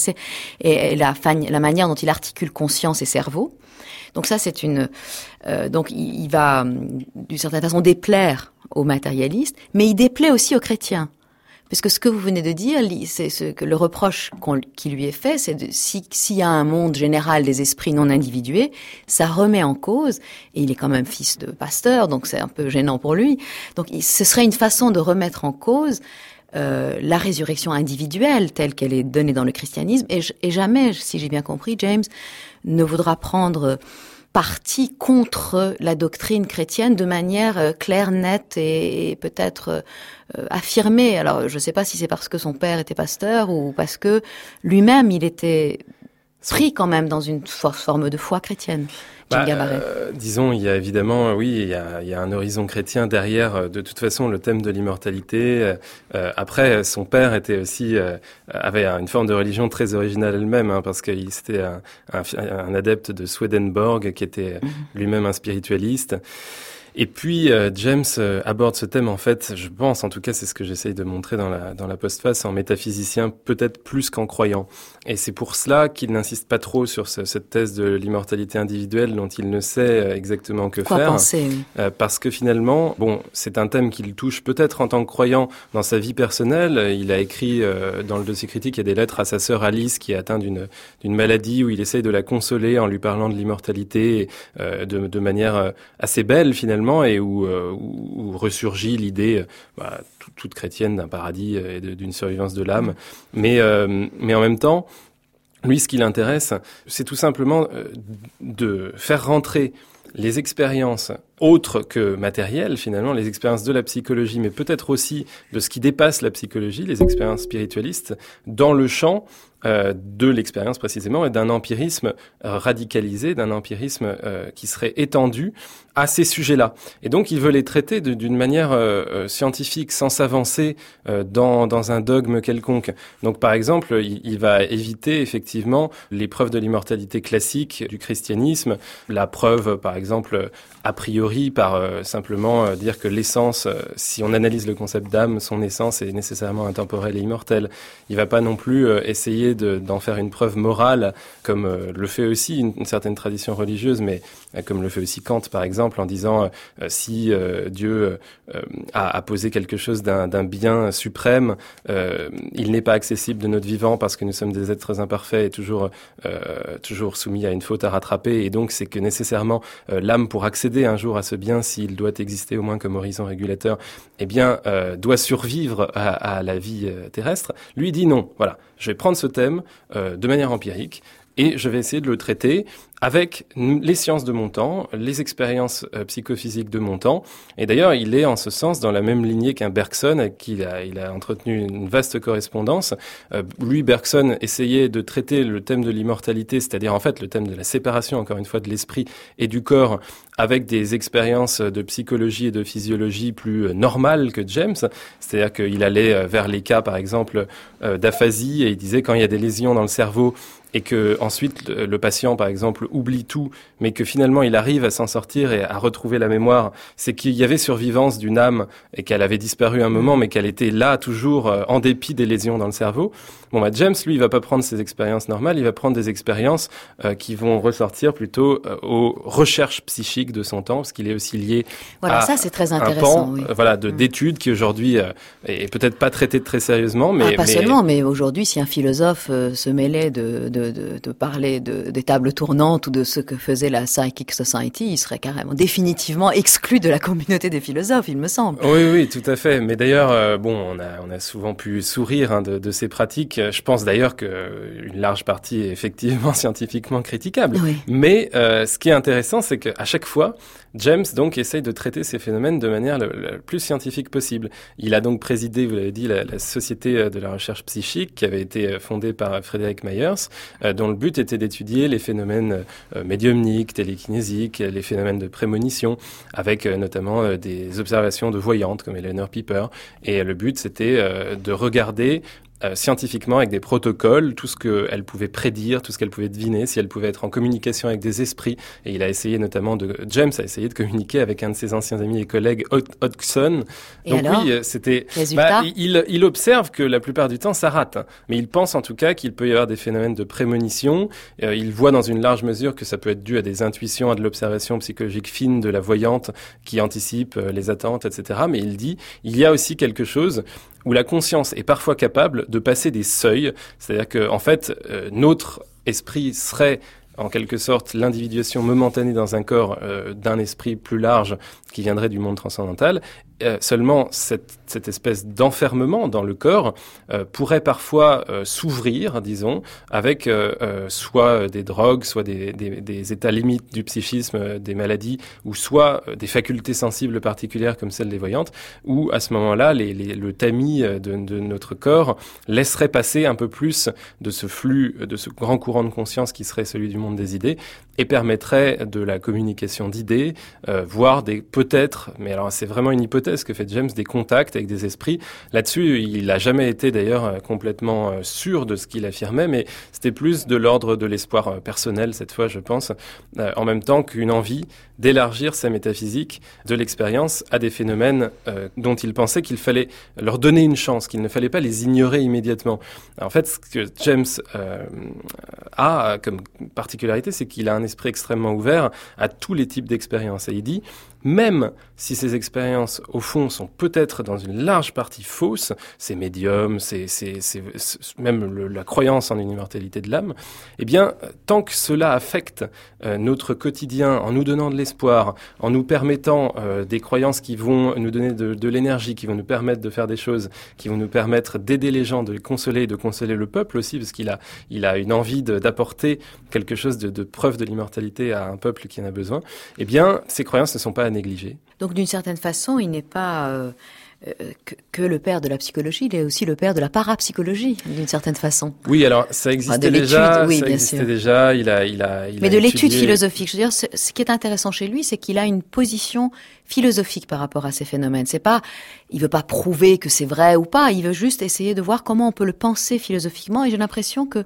et la, la manière dont il articule conscience et cerveau. Donc ça, c'est une... Euh, donc il, il va, d'une certaine façon, déplaire aux matérialistes, mais il déplaît aussi aux chrétiens. Parce que ce que vous venez de dire, c'est ce que le reproche qu'on, qui lui est fait, c'est de, si, s'il y a un monde général des esprits non individués, ça remet en cause, et il est quand même fils de pasteur, donc c'est un peu gênant pour lui. Donc il, ce serait une façon de remettre en cause Euh, la résurrection individuelle telle qu'elle est donnée dans le christianisme, et, et jamais, si j'ai bien compris, James ne voudra prendre parti contre la doctrine chrétienne de manière euh, claire, nette et, et peut-être euh, affirmée. Alors, je ne sais pas si c'est parce que son père était pasteur ou parce que lui-même, il était pris quand même dans une forme de foi chrétienne. Bah, euh, disons, il y a évidemment, oui, il y a, il y a un horizon chrétien derrière. De toute façon, le thème de l'immortalité. Euh, après, son père était aussi euh, avait une forme de religion très originale elle-même, hein, parce qu'il c'était un, un, un adepte de Swedenborg qui était lui-même un spiritualiste. Et puis euh, James euh, aborde ce thème, en fait, je pense, en tout cas c'est ce que j'essaye de montrer dans la dans la postface, en métaphysicien peut-être plus qu'en croyant. Et c'est pour cela qu'il n'insiste pas trop sur ce, cette thèse de l'immortalité individuelle dont il ne sait euh, exactement que Quoi faire. penser, oui. euh, Parce que finalement, bon, c'est un thème qu'il touche peut-être en tant que croyant dans sa vie personnelle. Il a écrit euh, dans le dossier critique, il y a des lettres à sa sœur Alice qui est atteinte d'une d'une maladie où il essaye de la consoler en lui parlant de l'immortalité euh, de, de manière assez belle finalement. Et où, euh, où, où ressurgit l'idée, euh, bah, tout, toute chrétienne, d'un paradis et de, d'une survivance de l'âme. Mais, euh, mais en même temps, lui, ce qui l'intéresse, c'est tout simplement euh, de faire rentrer les expériences autres que matérielles, finalement, les expériences de la psychologie, mais peut-être aussi de ce qui dépasse la psychologie, les expériences spiritualistes, dans le champ euh, de l'expérience précisément et d'un empirisme euh, radicalisé, d'un empirisme euh, qui serait étendu à ces sujets-là. Et donc, il veut les traiter de, d'une manière euh, scientifique, sans s'avancer euh, dans, dans un dogme quelconque. Donc, par exemple, il, il va éviter effectivement les preuves de l'immortalité classique du christianisme, la preuve, par exemple, a priori, par euh, simplement euh, dire que l'essence, euh, si on analyse le concept d'âme, son essence est nécessairement intemporelle et immortelle. Il va pas non plus euh, essayer de, d'en faire une preuve morale, comme euh, le fait aussi une, une certaine tradition religieuse, mais euh, comme le fait aussi Kant, par exemple, en disant euh, si euh, Dieu euh, a, a posé quelque chose d'un, d'un bien suprême, euh, il n'est pas accessible de notre vivant parce que nous sommes des êtres imparfaits et toujours, euh, toujours soumis à une faute à rattraper, et donc c'est que nécessairement euh, l'âme, pour accéder un jour à ce bien, s'il doit exister au moins comme horizon régulateur, eh bien, euh, doit survivre à, à la vie euh, terrestre. Lui dit non, voilà, je vais prendre ce thème euh, de manière empirique et je vais essayer de le traiter avec les sciences de mon temps, les expériences euh, psychophysiques de mon temps. Et d'ailleurs, il est en ce sens dans la même lignée qu'un Bergson, avec qui il a, il a entretenu une vaste correspondance. Euh, lui, Bergson, essayait de traiter le thème de l'immortalité, c'est-à-dire en fait le thème de la séparation, encore une fois, de l'esprit et du corps, avec des expériences de psychologie et de physiologie plus normales que James. C'est-à-dire qu'il allait vers les cas, par exemple, euh, d'aphasie, et il disait quand il y a des lésions dans le cerveau, et que ensuite le patient, par exemple, oublie tout, mais que finalement il arrive à s'en sortir et à retrouver la mémoire, c'est qu'il y avait survivance d'une âme et qu'elle avait disparu un moment, mais qu'elle était là toujours euh, en dépit des lésions dans le cerveau. Bon, bah James, lui, il va pas prendre ces expériences normales, il va prendre des expériences euh, qui vont ressortir plutôt euh, aux recherches psychiques de son temps, parce qu'il est aussi lié voilà, à ça, c'est très un intéressant, pan, oui. euh, voilà, de, d'études qui aujourd'hui euh, est peut-être pas traité très sérieusement, mais ah, pas mais... seulement, mais aujourd'hui, si un philosophe euh, se mêlait de, de de, de, de parler de, des tables tournantes ou de ce que faisait la Psychic Society, il serait carrément définitivement exclu de la communauté des philosophes, il me semble. Oui, oui, tout à fait. Mais d'ailleurs, euh, bon, on a, on a souvent pu sourire hein, de, de ces pratiques. Je pense d'ailleurs qu'une large partie est effectivement scientifiquement critiquable. Oui. Mais euh, ce qui est intéressant, c'est qu'à chaque fois, James donc essaye de traiter ces phénomènes de manière le, le plus scientifique possible. Il a donc présidé, vous l'avez dit, la, la Société de la recherche psychique qui avait été fondée par Frederick Myers, euh, dont le but était d'étudier les phénomènes euh, médiumniques, télékinésiques, les phénomènes de prémonition, avec euh, notamment euh, des observations de voyantes comme Eleanor Piper. Et euh, le but, c'était euh, de regarder Euh, scientifiquement avec des protocoles, tout ce qu'elle pouvait prédire, tout ce qu'elle pouvait deviner, si elle pouvait être en communication avec des esprits. Et il a essayé notamment de, James a essayé de communiquer avec un de ses anciens amis et collègues, Hodgson. Et Donc alors, oui, c'était, résultat, bah, il, il observe que la plupart du temps ça rate. Mais il pense en tout cas qu'il peut y avoir des phénomènes de prémonition. Euh, il voit dans une large mesure que ça peut être dû à des intuitions, à de l'observation psychologique fine de la voyante qui anticipe euh, les attentes, et cetera. Mais il dit, il y a aussi quelque chose où la conscience est parfois capable de passer des seuils, c'est-à-dire que en fait euh, notre esprit serait en quelque sorte l'individuation momentanée dans un corps euh, d'un esprit plus large qui viendrait du monde transcendantal. Euh, seulement cette, cette espèce d'enfermement dans le corps euh, pourrait parfois euh, s'ouvrir, disons, avec euh, euh, soit des drogues, soit des, des, des états limites du psychisme, euh, des maladies, ou soit euh, des facultés sensibles particulières comme celles des voyantes, où à ce moment-là, les, les, le tamis de, de notre corps laisserait passer un peu plus de ce flux, de ce grand courant de conscience qui serait celui du monde des idées, et permettrait de la communication d'idées, euh, voire des peut-être, mais alors c'est vraiment une hypothèse, ce que fait James, des contacts avec des esprits. Là-dessus, il n'a jamais été d'ailleurs complètement sûr de ce qu'il affirmait, mais c'était plus de l'ordre de l'espoir personnel cette fois, je pense, euh, en même temps qu'une envie d'élargir sa métaphysique de l'expérience à des phénomènes euh, dont il pensait qu'il fallait leur donner une chance, qu'il ne fallait pas les ignorer immédiatement. Alors, en fait, ce que James euh, a comme particularité, c'est qu'il a un esprit extrêmement ouvert à tous les types d'expériences. Et il dit, même si ces expériences, au fond, sont peut-être dans une large partie fausses, ces médiums, c'est, c'est, c'est, c'est même le, la croyance en une immortalité de l'âme, eh bien, tant que cela affecte euh, notre quotidien en nous donnant de l'espoir, en nous permettant euh, des croyances qui vont nous donner de, de l'énergie, qui vont nous permettre de faire des choses, qui vont nous permettre d'aider les gens, de les consoler, de consoler le peuple aussi, parce qu'il a, il a une envie de, d'apporter quelque chose de, de preuve de l'immortalité à un peuple qui en a besoin, eh bien, ces croyances ne sont pas à négliger. Donc, d'une certaine façon, il n'est pas euh, euh, que, que le père de la psychologie, il est aussi le père de la parapsychologie, d'une certaine façon. Oui, alors ça existait enfin, de déjà, oui, ça bien existait sûr. déjà. Il a, il a, il Mais a de étudié... l'étude philosophique, je veux dire, ce, ce qui est intéressant chez lui, c'est qu'il a une position philosophique par rapport à ces phénomènes. C'est pas, il veut pas prouver que c'est vrai ou pas. Il veut juste essayer de voir comment on peut le penser philosophiquement. Et j'ai l'impression que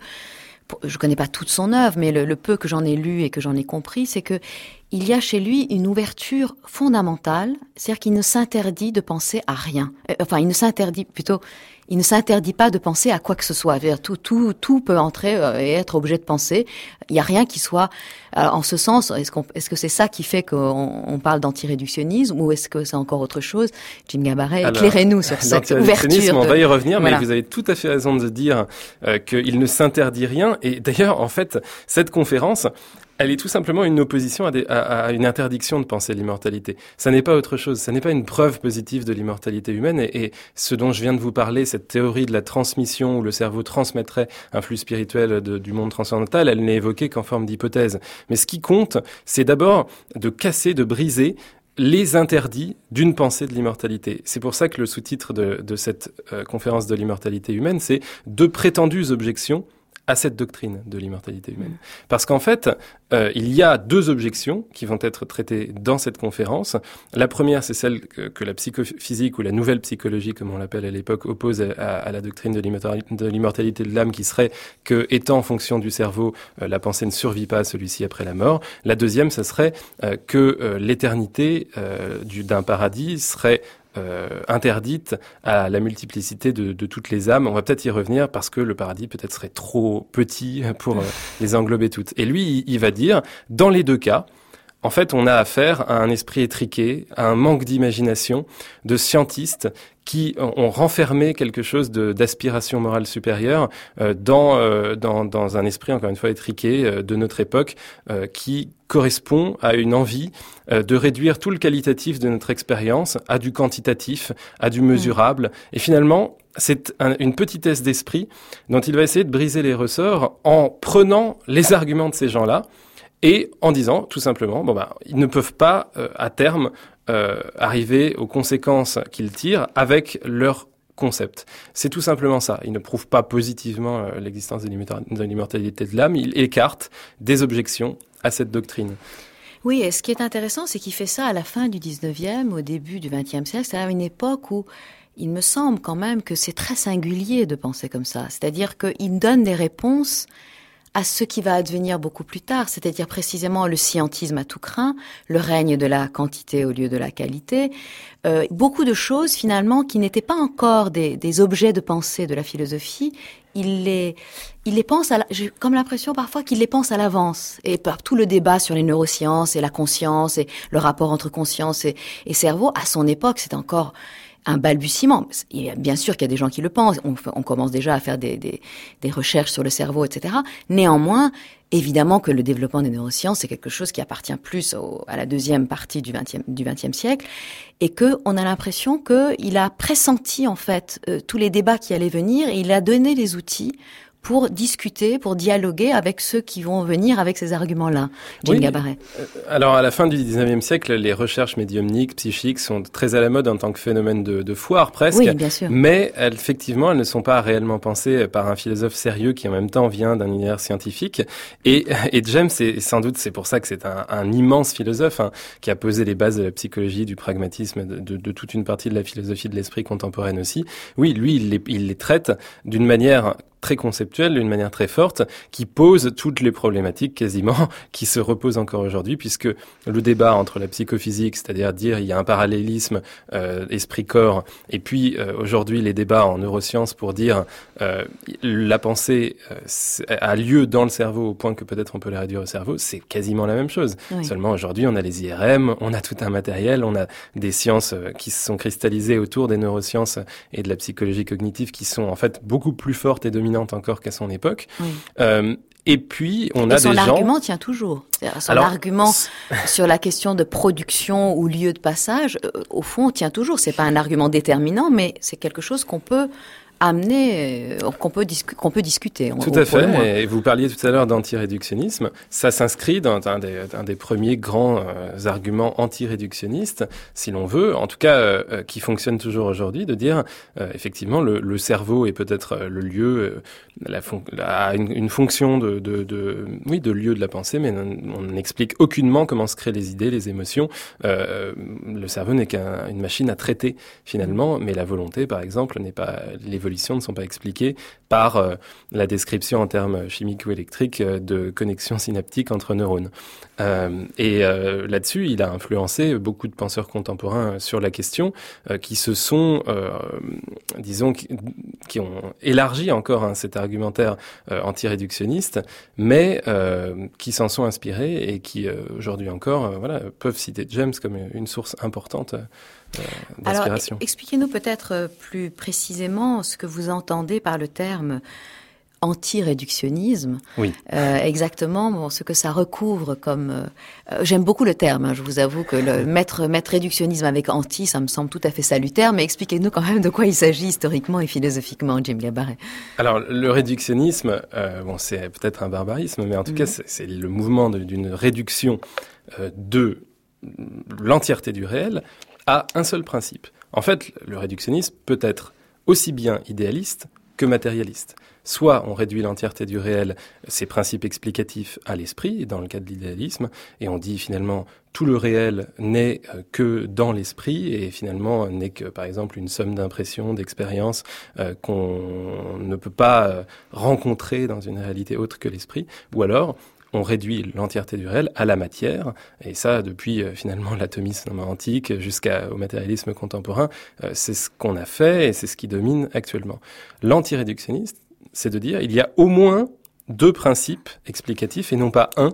je connais pas toute son œuvre, mais le, le peu que j'en ai lu et que j'en ai compris, c'est que il y a chez lui une ouverture fondamentale, c'est-à-dire qu'il ne s'interdit de penser à rien. Enfin, il ne s'interdit plutôt, il ne s'interdit pas de penser à quoi que ce soit. C'est-à-dire tout, tout, tout peut entrer et être objet de penser. Il n'y a rien qui soit. Alors, en ce sens, est-ce qu'on, est-ce que c'est ça qui fait qu'on on parle d'antiréductionnisme ou est-ce que c'est encore autre chose? Jim Gabaret, éclairez-nous sur cette ouverture. On va y revenir, voilà. Mais vous avez tout à fait raison de dire euh, qu'il ne s'interdit rien. Et d'ailleurs, en fait, cette conférence, elle est tout simplement une opposition à, des, à, à une interdiction de penser l'immortalité. Ça n'est pas autre chose. Ça n'est pas une preuve positive de l'immortalité humaine. Et, et ce dont je viens de vous parler, cette théorie de la transmission où le cerveau transmettrait un flux spirituel de, du monde transcendantal, elle n'est évoquée qu'en forme d'hypothèse. Mais ce qui compte, c'est d'abord de casser, de briser les interdits d'une pensée de l'immortalité. C'est pour ça que le sous-titre de, de cette euh, conférence de l'immortalité humaine, c'est « Deux prétendues objections à cette doctrine de l'immortalité humaine ». Parce qu'en fait, euh, il y a deux objections qui vont être traitées dans cette conférence. La première, c'est celle que, que la psychophysique ou la nouvelle psychologie, comme on l'appelle à l'époque, oppose à, à la doctrine de l'immortalité de, l'immortalité de l'âme, qui serait que, étant en fonction du cerveau, euh, la pensée ne survit pas à celui-ci après la mort. La deuxième, ça serait euh, que euh, l'éternité euh, du, d'un paradis serait Euh, interdite à la multiplicité de, de toutes les âmes. On va peut-être y revenir parce que le paradis peut-être serait trop petit pour euh, les englober toutes. Et lui, il, il va dire, dans les deux cas, en fait, on a affaire à un esprit étriqué, à un manque d'imagination de scientistes qui ont renfermé quelque chose de, d'aspiration morale supérieure euh, dans, euh, dans, dans un esprit, encore une fois, étriqué euh, de notre époque, euh, qui correspond à une envie euh, de réduire tout le qualitatif de notre expérience à du quantitatif, à du mesurable. Et finalement, c'est un, une petitesse d'esprit dont il va essayer de briser les ressorts en prenant les arguments de ces gens-là et en disant, tout simplement, bon bah, ils ne peuvent pas, euh, à terme, euh, arriver aux conséquences qu'ils tirent avec leur concept. C'est tout simplement ça. Ils ne prouvent pas positivement euh, l'existence de l'immortalité de l'âme, ils écartent des objections à cette doctrine. Oui, et ce qui est intéressant, c'est qu'il fait ça à la fin du dix-neuvième, au début du vingtième siècle, c'est à une époque où il me semble quand même que c'est très singulier de penser comme ça. C'est-à-dire qu'il donne des réponses à ce qui va advenir beaucoup plus tard, c'est-à-dire précisément le scientisme à tout crin, le règne de la quantité au lieu de la qualité, euh, beaucoup de choses finalement qui n'étaient pas encore des, des objets de pensée de la philosophie. Il les, il les pense à la, j'ai comme l'impression parfois qu'il les pense à l'avance. Et par tout le débat sur les neurosciences et la conscience et le rapport entre conscience et, et cerveau, à son époque, c'est encore un balbutiement. Il y a bien sûr qu'il y a des gens qui le pensent. On, on commence déjà à faire des, des, des recherches sur le cerveau, et cetera. Néanmoins, évidemment que le développement des neurosciences, c'est quelque chose qui appartient plus au, à la deuxième partie du vingtième, du vingtième siècle, et que on a l'impression qu'il a pressenti en fait euh, tous les débats qui allaient venir, et il a donné les outils pour discuter, pour dialoguer avec ceux qui vont venir avec ces arguments-là. Jim oui. Gabaret. Alors, à la fin du dix-neuvième siècle, les recherches médiumniques, psychiques sont très à la mode en tant que phénomène de, de foire, presque. Oui, bien sûr. Mais, elles, effectivement, elles ne sont pas réellement pensées par un philosophe sérieux qui, en même temps, vient d'un univers scientifique. Et, et James, c'est, sans doute, c'est pour ça que c'est un, un immense philosophe, hein, qui a posé les bases de la psychologie, du pragmatisme, de, de, de toute une partie de la philosophie de l'esprit contemporaine aussi. Oui, lui, il les, il les traite d'une manière très conceptuelle, d'une manière très forte, qui pose toutes les problématiques quasiment qui se reposent encore aujourd'hui, puisque le débat entre la psychophysique, c'est-à-dire dire il y a un parallélisme euh, esprit-corps, et puis euh, aujourd'hui les débats en neurosciences pour dire euh, la pensée euh, a lieu dans le cerveau au point que peut-être on peut la réduire au cerveau, c'est quasiment la même chose. Oui. Seulement aujourd'hui on a les I R M, on a tout un matériel, on a des sciences qui se sont cristallisées autour des neurosciences et de la psychologie cognitive qui sont en fait beaucoup plus fortes et dominantes encore qu'à son époque. Oui. Euh, et puis, on et a des gens... son argument tient toujours. Son Alors, argument sur la question de production ou lieu de passage, euh, au fond, tient toujours. C'est pas un argument déterminant, mais c'est quelque chose qu'on peut amener, euh, qu'on peut, discu- qu'on peut discuter. Tout au, à fait. Et vous parliez tout à l'heure d'anti-réductionnisme. Ça s'inscrit dans un des, un des premiers grands euh, arguments anti-réductionnistes, si l'on veut, en tout cas, euh, qui fonctionne toujours aujourd'hui, de dire, euh, effectivement, le, le cerveau est peut-être le lieu, euh, la fon- a une, une fonction de, de, de, oui, de lieu de la pensée, mais on n'explique aucunement comment se créent les idées, les émotions. Euh, le cerveau n'est qu'une machine à traiter, finalement, mais la volonté, par exemple, n'est pas l'évolution ne sont pas expliquées par euh, la description en termes chimiques ou électriques euh, de connexions synaptiques entre neurones. Euh, et euh, là-dessus, il a influencé beaucoup de penseurs contemporains sur la question euh, qui se sont, euh, disons, qui, qui ont élargi encore hein, cet argumentaire euh, anti-réductionniste, mais euh, qui s'en sont inspirés et qui, euh, aujourd'hui encore, euh, voilà, peuvent citer James comme une source importante Euh, d'inspiration. Alors, expliquez-nous peut-être plus précisément ce que vous entendez par le terme anti-réductionnisme. Oui. Euh, exactement, bon, ce que ça recouvre comme... Euh, j'aime beaucoup le terme, hein, je vous avoue que le mettre, mettre réductionnisme avec anti, ça me semble tout à fait salutaire, mais expliquez-nous quand même de quoi il s'agit historiquement et philosophiquement, Jim Gabaret. Alors, le réductionnisme, euh, bon, c'est peut-être un barbarisme, mais en tout mmh. cas, c'est, c'est le mouvement de, d'une réduction euh, de l'entièreté du réel à un seul principe. En fait, le réductionnisme peut être aussi bien idéaliste que matérialiste. Soit on réduit l'entièreté du réel, ses principes explicatifs, à l'esprit, dans le cas de l'idéalisme, et on dit finalement tout le réel n'est que dans l'esprit, et finalement n'est que, par exemple, une somme d'impressions, d'expériences euh, qu'on ne peut pas rencontrer dans une réalité autre que l'esprit, ou alors on réduit l'entièreté du réel à la matière, et ça, depuis euh, finalement l'atomisme antique jusqu'au matérialisme contemporain, euh, c'est ce qu'on a fait et c'est ce qui domine actuellement. L'anti-réductionniste, c'est de dire il y a au moins deux principes explicatifs et non pas un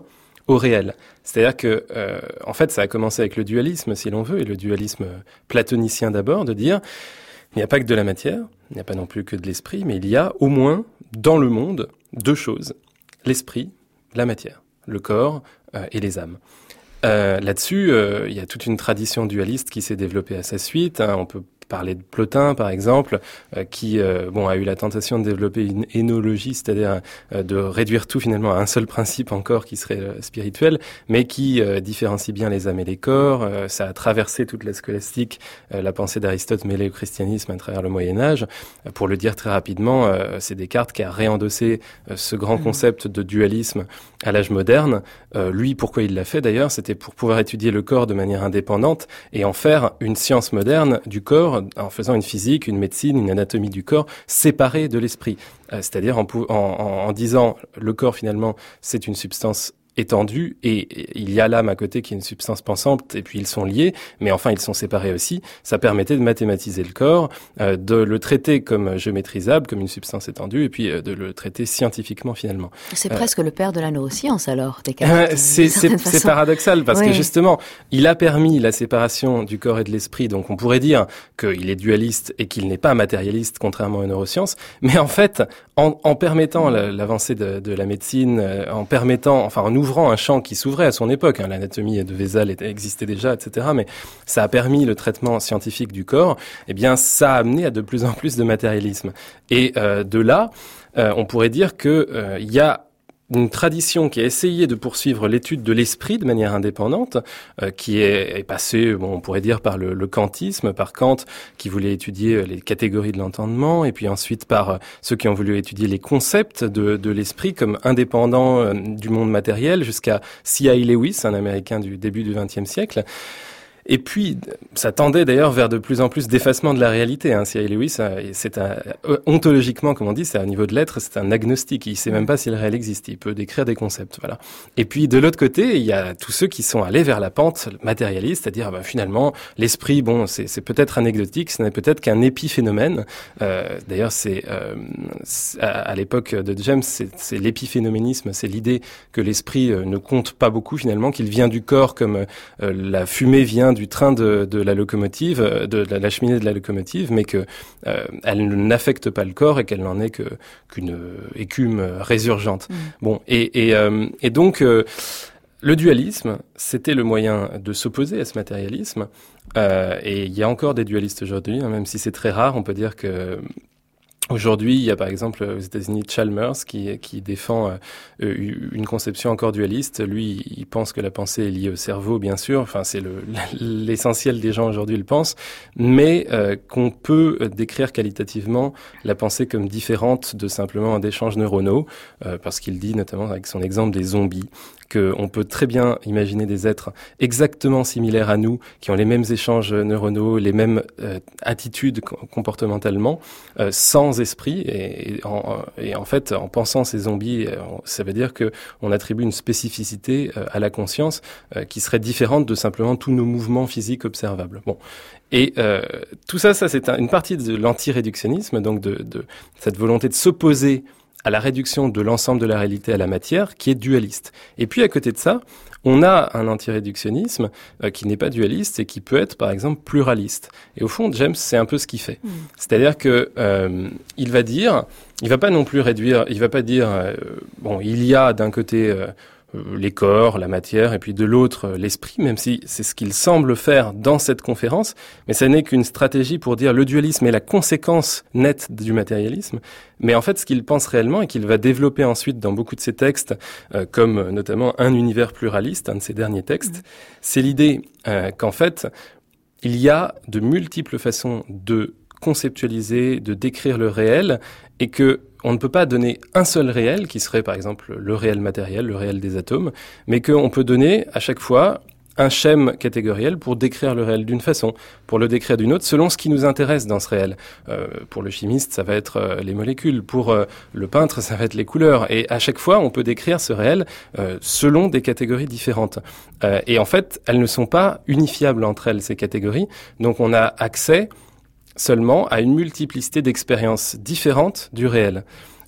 au réel. C'est-à-dire que, euh, en fait, ça a commencé avec le dualisme, si l'on veut, et le dualisme platonicien d'abord, de dire il n'y a pas que de la matière, il n'y a pas non plus que de l'esprit, mais il y a au moins dans le monde deux choses, l'esprit, la matière, le corps euh, et les âmes. Euh, là-dessus, euh, il y a toute une tradition dualiste qui s'est développée à sa suite. Hein. On peut parler de Plotin, par exemple, euh, qui euh, bon a eu la tentation de développer une énologie, c'est-à-dire euh, de réduire tout finalement à un seul principe encore qui serait euh, spirituel, mais qui euh, différencie bien les âmes et les corps. Euh, ça a traversé toute la scolastique, euh, la pensée d'Aristote mêlée au christianisme à travers le Moyen-Âge. Euh, pour le dire très rapidement, euh, c'est Descartes qui a réendossé euh, ce grand mmh. concept de dualisme à l'âge moderne. Euh, lui, pourquoi il l'a fait d'ailleurs, c'était pour pouvoir étudier le corps de manière indépendante et en faire une science moderne du corps, en faisant une physique, une médecine, une anatomie du corps séparée de l'esprit. Euh, c'est-à-dire en, en, en disant le corps finalement c'est une substance étendue et il y a l'âme à côté qui est une substance pensante et puis ils sont liés, mais enfin ils sont séparés aussi. Ça permettait de mathématiser le corps, euh, de le traiter comme géométrisable, comme une substance étendue et puis euh, de le traiter scientifiquement finalement. C'est euh, presque le père de la neuroscience alors, Descartes. Euh, c'est, c'est, c'est paradoxal parce oui. que justement il a permis la séparation du corps et de l'esprit, donc on pourrait dire qu'il est dualiste et qu'il n'est pas matérialiste contrairement aux neurosciences, mais en fait en, en permettant la, l'avancée de, de la médecine, euh, en permettant, enfin en ouvrant un champ qui s'ouvrait à son époque, hein, l'anatomie de Vézal existait déjà, et cetera, mais ça a permis le traitement scientifique du corps, eh bien ça a amené à de plus en plus de matérialisme. Et euh, de là, euh, on pourrait dire que euh, il y a une tradition qui a essayé de poursuivre l'étude de l'esprit de manière indépendante, euh, qui est, est passée, bon, on pourrait dire par le, le kantisme, par Kant, qui voulait étudier les catégories de l'entendement, et puis ensuite par euh, ceux qui ont voulu étudier les concepts de, de l'esprit comme indépendants euh, du monde matériel, jusqu'à C I Lewis, un Américain du début du vingtième siècle. Et puis, ça tendait d'ailleurs vers de plus en plus d'effacement de la réalité. Hein. C I Lewis, c'est un, ontologiquement, comme on dit, c'est à un niveau de l'être, c'est un agnostique. Il ne sait même pas si le réel existe. Il peut décrire des concepts, voilà. Et puis, de l'autre côté, il y a tous ceux qui sont allés vers la pente matérialiste, c'est-à-dire, ben, finalement, l'esprit, bon, c'est, c'est peut-être anecdotique, ce n'est peut-être qu'un épiphénomène. Euh, d'ailleurs, c'est, euh, c'est à, à l'époque de James, c'est, c'est l'épiphénoménisme, c'est l'idée que l'esprit euh, ne compte pas beaucoup finalement, qu'il vient du corps comme euh, la fumée vient du train de, de la locomotive, de la, la cheminée de la locomotive, mais que euh, elle n'affecte pas le corps et qu'elle n'en est que qu'une écume résurgente. Mmh. Bon, et, et, euh, et donc euh, le dualisme, c'était le moyen de s'opposer à ce matérialisme. Euh, et il y a encore des dualistes aujourd'hui, hein, même si c'est très rare. On peut dire que aujourd'hui, il y a par exemple aux États-Unis Chalmers qui, qui défend euh, une conception encore dualiste. Lui, il pense que la pensée est liée au cerveau, bien sûr. Enfin, c'est le, l'essentiel des gens aujourd'hui le pensent, mais euh, qu'on peut décrire qualitativement la pensée comme différente de simplement d'échanges neuronaux, euh, parce qu'il dit notamment avec son exemple des zombies qu'on peut très bien imaginer des êtres exactement similaires à nous, qui ont les mêmes échanges neuronaux, les mêmes euh, attitudes comportementalement, euh, sans esprit. Et, et, en, et en fait, en pensant ces zombies, ça veut dire que on attribue une spécificité euh, à la conscience euh, qui serait différente de simplement tous nos mouvements physiques observables. Bon. Et euh, tout ça, ça c'est un, une partie de l'anti-réductionnisme, donc de, de cette volonté de s'opposer à la réduction de l'ensemble de la réalité à la matière, qui est dualiste. Et puis à côté de ça, on a un anti-réductionnisme euh, qui n'est pas dualiste et qui peut être, par exemple, pluraliste. Et au fond, James, c'est un peu ce qu'il fait. Mmh. C'est-à-dire que euh, il va dire, il va pas non plus réduire, il va pas dire, euh, bon, il y a d'un côté euh, les corps, la matière, et puis de l'autre, l'esprit, même si c'est ce qu'il semble faire dans cette conférence, mais ça n'est qu'une stratégie pour dire le dualisme est la conséquence nette du matérialisme. Mais en fait, ce qu'il pense réellement et qu'il va développer ensuite dans beaucoup de ses textes, euh, comme notamment Un univers pluraliste, un de ses derniers textes, mmh. c'est l'idée euh, qu'en fait, il y a de multiples façons de conceptualiser, de décrire le réel, et que on ne peut pas donner un seul réel, qui serait par exemple le réel matériel, le réel des atomes, mais qu'on peut donner à chaque fois un schème catégoriel pour décrire le réel d'une façon, pour le décrire d'une autre, selon ce qui nous intéresse dans ce réel. Euh, pour le chimiste, ça va être euh, les molécules. Pour euh, le peintre, ça va être les couleurs. Et à chaque fois, on peut décrire ce réel euh, selon des catégories différentes. Euh, et en fait, elles ne sont pas unifiables entre elles, ces catégories. Donc on a accès seulement à une multiplicité d'expériences différentes du réel.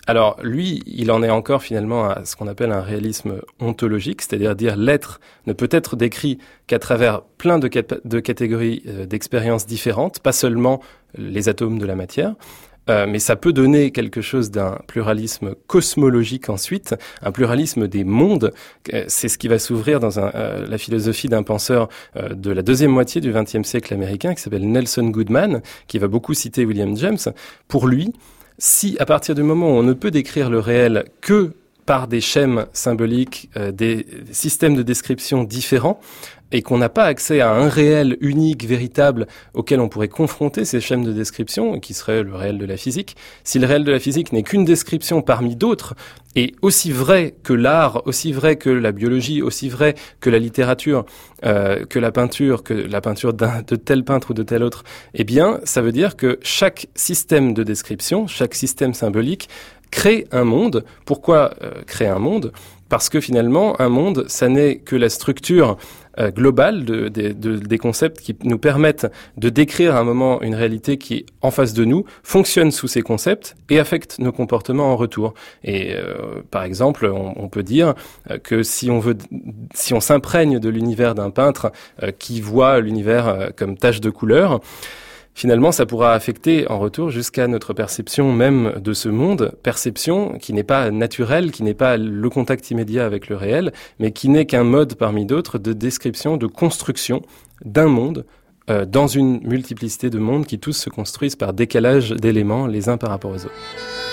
Alors lui, il en est encore finalement à ce qu'on appelle un réalisme ontologique, c'est-à-dire dire l'être ne peut être décrit qu'à travers plein de, cat- de catégories euh, d'expériences différentes, pas seulement les atomes de la matière. Euh, mais ça peut donner quelque chose d'un pluralisme cosmologique ensuite, un pluralisme des mondes. Euh, c'est ce qui va s'ouvrir dans un, euh, la philosophie d'un penseur euh, de la deuxième moitié du vingtième siècle américain qui s'appelle Nelson Goodman, qui va beaucoup citer William James. Pour lui, si à partir du moment où on ne peut décrire le réel que par des schèmes symboliques, euh, des systèmes de description différents, et qu'on n'a pas accès à un réel unique, véritable, auquel on pourrait confronter ces schèmes de description, qui serait le réel de la physique, si le réel de la physique n'est qu'une description parmi d'autres, et aussi vrai que l'art, aussi vrai que la biologie, aussi vrai que la littérature, euh, que la peinture, que la peinture d'un, de tel peintre ou de tel autre, eh bien, ça veut dire que chaque système de description, chaque système symbolique, crée un monde. Pourquoi euh, créer un monde ? Parce que finalement, un monde, ça n'est que la structure euh, globale de, de, de, des concepts qui nous permettent de décrire à un moment une réalité qui, en face de nous, fonctionne sous ces concepts et affecte nos comportements en retour. Et euh, par exemple, on, on peut dire que si on veut, si on s'imprègne de l'univers d'un peintre euh, qui voit l'univers euh, comme tache de couleur, finalement, ça pourra affecter en retour jusqu'à notre perception même de ce monde, perception qui n'est pas naturelle, qui n'est pas le contact immédiat avec le réel, mais qui n'est qu'un mode parmi d'autres de description, de construction d'un monde euh, dans une multiplicité de mondes qui tous se construisent par décalage d'éléments les uns par rapport aux autres.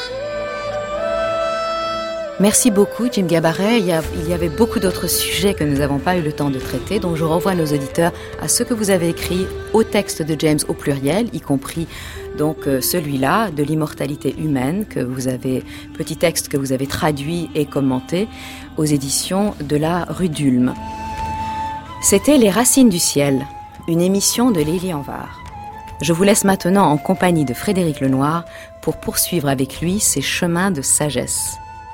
Merci beaucoup, Jim Gabaret. Il y, a, il y avait beaucoup d'autres sujets que nous n'avons pas eu le temps de traiter, donc je renvoie nos auditeurs à ce que vous avez écrit au texte de James au pluriel, y compris donc euh, celui-là de l'immortalité humaine, que vous avez, petit texte que vous avez traduit et commenté aux éditions de la Rue d'Ulm. C'était Les Racines du ciel, une émission de Lélie Anvar. Je vous laisse maintenant en compagnie de Frédéric Lenoir pour poursuivre avec lui ses chemins de sagesse.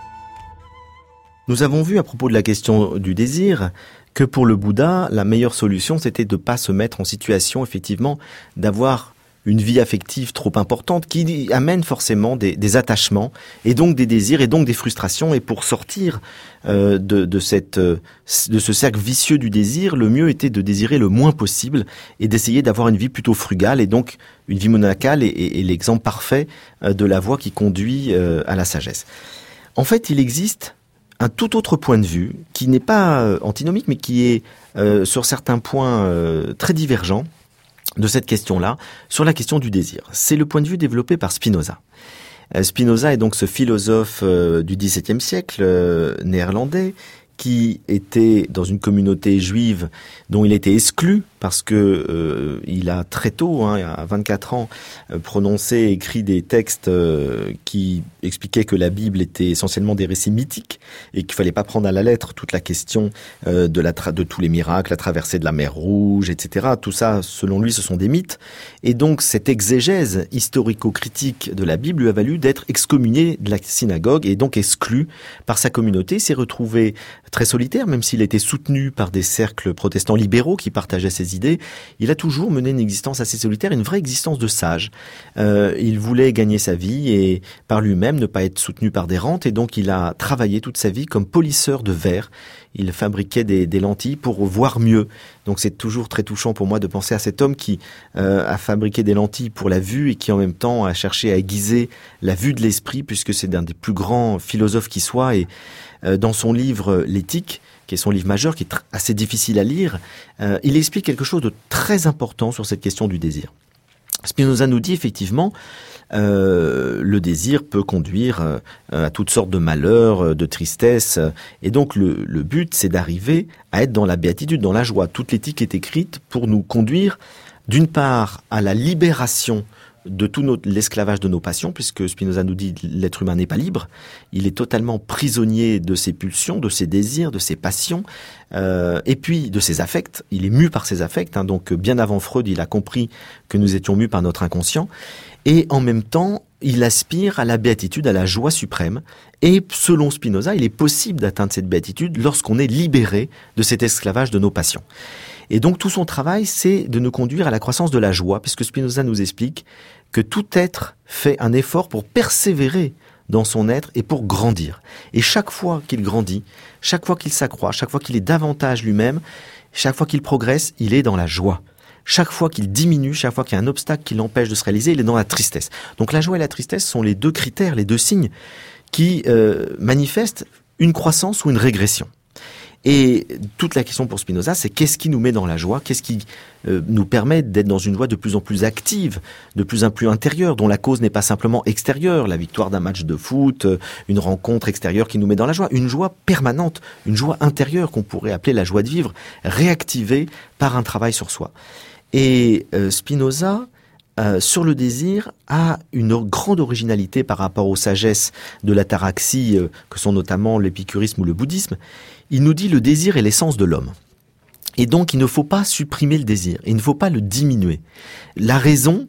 Nous avons vu à propos de la question du désir que pour le Bouddha, la meilleure solution, c'était de ne pas se mettre en situation, effectivement, d'avoir une vie affective trop importante qui amène forcément des, des attachements et donc des désirs et donc des frustrations. Et pour sortir euh, de, de, cette, de ce cercle vicieux du désir, le mieux était de désirer le moins possible et d'essayer d'avoir une vie plutôt frugale et donc une vie monacale est, est, est l'exemple parfait de la voie qui conduit euh, à la sagesse. En fait, il existe un tout autre point de vue, qui n'est pas euh, antinomique, mais qui est euh, sur certains points euh, très divergents de cette question-là, sur la question du désir. C'est le point de vue développé par Spinoza. Euh, Spinoza est donc ce philosophe euh, du dix-septième siècle euh, néerlandais, qui était dans une communauté juive dont il était exclu parce que euh, il a très tôt, hein, à vingt-quatre ans, euh, prononcé et écrit des textes euh, qui expliquaient que la Bible était essentiellement des récits mythiques et qu'il fallait pas prendre à la lettre toute la question euh, de, la tra- de tous les miracles, la traversée de la mer Rouge, et cetera. Tout ça, selon lui, ce sont des mythes. Et donc, cette exégèse historico-critique de la Bible lui a valu d'être excommunié de la synagogue et donc exclu par sa communauté. Il s'est retrouvé très solitaire, même s'il était soutenu par des cercles protestants libéraux qui partageaient ses idées. Il a toujours mené une existence assez solitaire, une vraie existence de sage. Euh, il voulait gagner sa vie et par lui-même ne pas être soutenu par des rentes, et donc il a travaillé toute sa vie comme polisseur de verre. Il fabriquait des, des lentilles pour voir mieux. Donc c'est toujours très touchant pour moi de penser à cet homme qui euh, a fabriqué des lentilles pour la vue et qui en même temps a cherché à aiguiser la vue de l'esprit, puisque c'est un des plus grands philosophes qui soit. Et euh, dans son livre L'éthique, qui est son livre majeur, qui est tr- assez difficile à lire, euh, il explique quelque chose de très important sur cette question du désir. Spinoza nous dit effectivement, euh, le désir peut conduire euh, à toutes sortes de malheurs, de tristesse, et donc le, le but c'est d'arriver à être dans la béatitude, dans la joie. Toute l'éthique est écrite pour nous conduire d'une part à la libération de tout notre, l'esclavage de nos passions, puisque Spinoza nous dit l'être humain n'est pas libre, il est totalement prisonnier de ses pulsions, de ses désirs, de ses passions, euh, et puis de ses affects. Il est mu par ses affects, hein, donc bien avant Freud, il a compris que nous étions mus par notre inconscient, et en même temps, il aspire à la béatitude, à la joie suprême, et selon Spinoza, il est possible d'atteindre cette béatitude lorsqu'on est libéré de cet esclavage de nos passions. Et donc tout son travail, c'est de nous conduire à la croissance de la joie, puisque Spinoza nous explique que tout être fait un effort pour persévérer dans son être et pour grandir. Et chaque fois qu'il grandit, chaque fois qu'il s'accroît, chaque fois qu'il est davantage lui-même, chaque fois qu'il progresse, il est dans la joie. Chaque fois qu'il diminue, chaque fois qu'il y a un obstacle qui l'empêche de se réaliser, il est dans la tristesse. Donc la joie et la tristesse sont les deux critères, les deux signes qui euh, manifestent une croissance ou une régression. Et toute la question pour Spinoza, c'est qu'est-ce qui nous met dans la joie ? Qu'est-ce qui euh, nous permet d'être dans une joie de plus en plus active, de plus en plus intérieure, dont la cause n'est pas simplement extérieure, la victoire d'un match de foot, une rencontre extérieure qui nous met dans la joie, une joie permanente, une joie intérieure qu'on pourrait appeler la joie de vivre, réactivée par un travail sur soi. Et euh, Spinoza, euh, sur le désir, a une grande originalité par rapport aux sagesses de l'ataraxie, euh, que sont notamment l'épicurisme ou le bouddhisme. Il nous dit le désir est l'essence de l'homme. Et donc il ne faut pas supprimer le désir, il ne faut pas le diminuer. La raison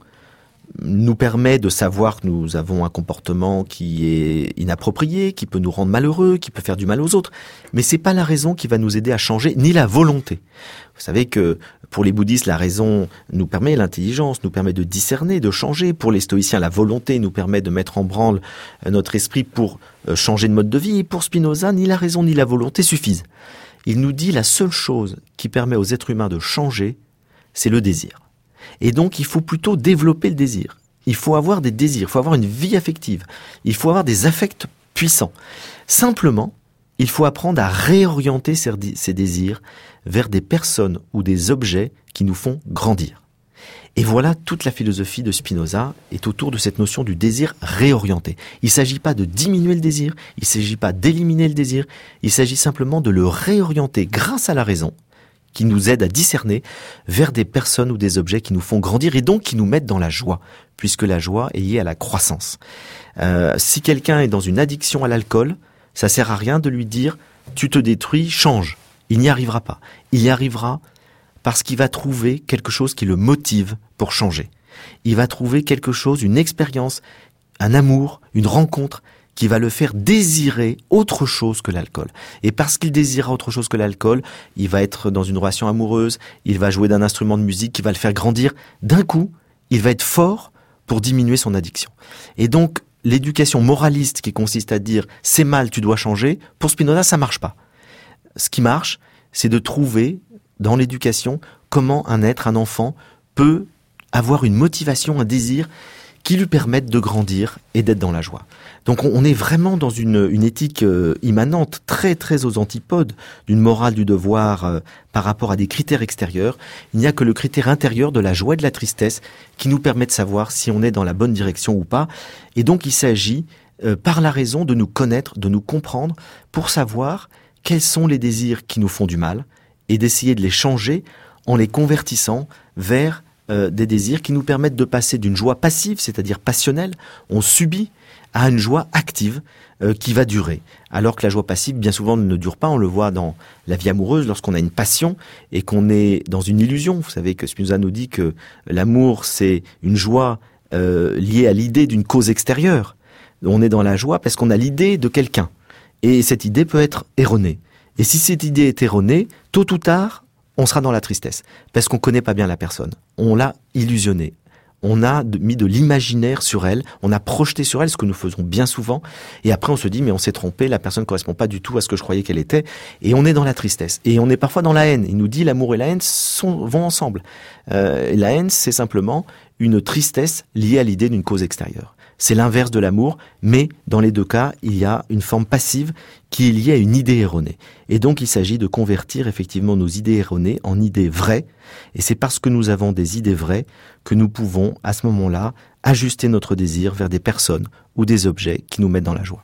nous permet de savoir que nous avons un comportement qui est inapproprié, qui peut nous rendre malheureux, qui peut faire du mal aux autres. Mais c'est pas la raison qui va nous aider à changer, ni la volonté. Vous savez que pour les bouddhistes, la raison nous permet, l'intelligence nous permet de discerner, de changer. Pour les stoïciens, la volonté nous permet de mettre en branle notre esprit pour changer de mode de vie. Et pour Spinoza, ni la raison ni la volonté suffisent. Il nous dit la seule chose qui permet aux êtres humains de changer, c'est le désir. Et donc, il faut plutôt développer le désir. Il faut avoir des désirs, il faut avoir une vie affective, il faut avoir des affects puissants. Simplement, il faut apprendre à réorienter ces désirs vers des personnes ou des objets qui nous font grandir. Et voilà, toute la philosophie de Spinoza est autour de cette notion du désir réorienté. Il ne s'agit pas de diminuer le désir, il ne s'agit pas d'éliminer le désir, il s'agit simplement de le réorienter grâce à la raison, qui nous aide à discerner vers des personnes ou des objets qui nous font grandir et donc qui nous mettent dans la joie, puisque la joie est liée à la croissance. Euh, si quelqu'un est dans une addiction à l'alcool, ça sert à rien de lui dire « tu te détruis, change ». Il n'y arrivera pas. Il y arrivera parce qu'il va trouver quelque chose qui le motive pour changer. Il va trouver quelque chose, une expérience, un amour, une rencontre qui va le faire désirer autre chose que l'alcool. Et parce qu'il désirera autre chose que l'alcool, il va être dans une relation amoureuse, il va jouer d'un instrument de musique qui va le faire grandir. D'un coup, il va être fort pour diminuer son addiction. Et donc, l'éducation moraliste qui consiste à dire « c'est mal, tu dois changer », pour Spinoza, ça marche pas. Ce qui marche, c'est de trouver dans l'éducation comment un être, un enfant, peut avoir une motivation, un désir qui lui permettent de grandir et d'être dans la joie. Donc on est vraiment dans une, une éthique euh, immanente, très très aux antipodes d'une morale du devoir euh, par rapport à des critères extérieurs. Il n'y a que le critère intérieur de la joie et de la tristesse qui nous permet de savoir si on est dans la bonne direction ou pas. Et donc il s'agit, euh, par la raison, de nous connaître, de nous comprendre pour savoir quels sont les désirs qui nous font du mal et d'essayer de les changer en les convertissant vers Euh, des désirs qui nous permettent de passer d'une joie passive, c'est-à-dire passionnelle, on subit, à une joie active euh, qui va durer. Alors que la joie passive, bien souvent, ne dure pas. On le voit dans la vie amoureuse, lorsqu'on a une passion et qu'on est dans une illusion. Vous savez que Spinoza nous dit que l'amour, c'est une joie euh, liée à l'idée d'une cause extérieure. On est dans la joie parce qu'on a l'idée de quelqu'un. Et cette idée peut être erronée. Et si cette idée est erronée, tôt ou tard, on sera dans la tristesse, parce qu'on connaît pas bien la personne. On l'a illusionnée. On a de, mis de l'imaginaire sur elle, on a projeté sur elle ce que nous faisons bien souvent, et après on se dit, mais on s'est trompé, la personne ne correspond pas du tout à ce que je croyais qu'elle était, et on est dans la tristesse. Et on est parfois dans la haine. Il nous dit, l'amour et la haine sont, vont ensemble. Euh, et la haine, c'est simplement une tristesse liée à l'idée d'une cause extérieure. C'est l'inverse de l'amour, mais dans les deux cas, il y a une forme passive qui est liée à une idée erronée. Et donc, il s'agit de convertir effectivement nos idées erronées en idées vraies. Et c'est parce que nous avons des idées vraies que nous pouvons, à ce moment-là, ajuster notre désir vers des personnes ou des objets qui nous mettent dans la joie.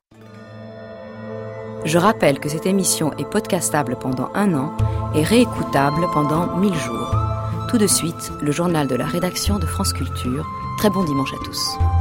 Je rappelle que cette émission est podcastable pendant un an et réécoutable pendant mille jours. Tout de suite, le journal de la rédaction de France Culture. Très bon dimanche à tous.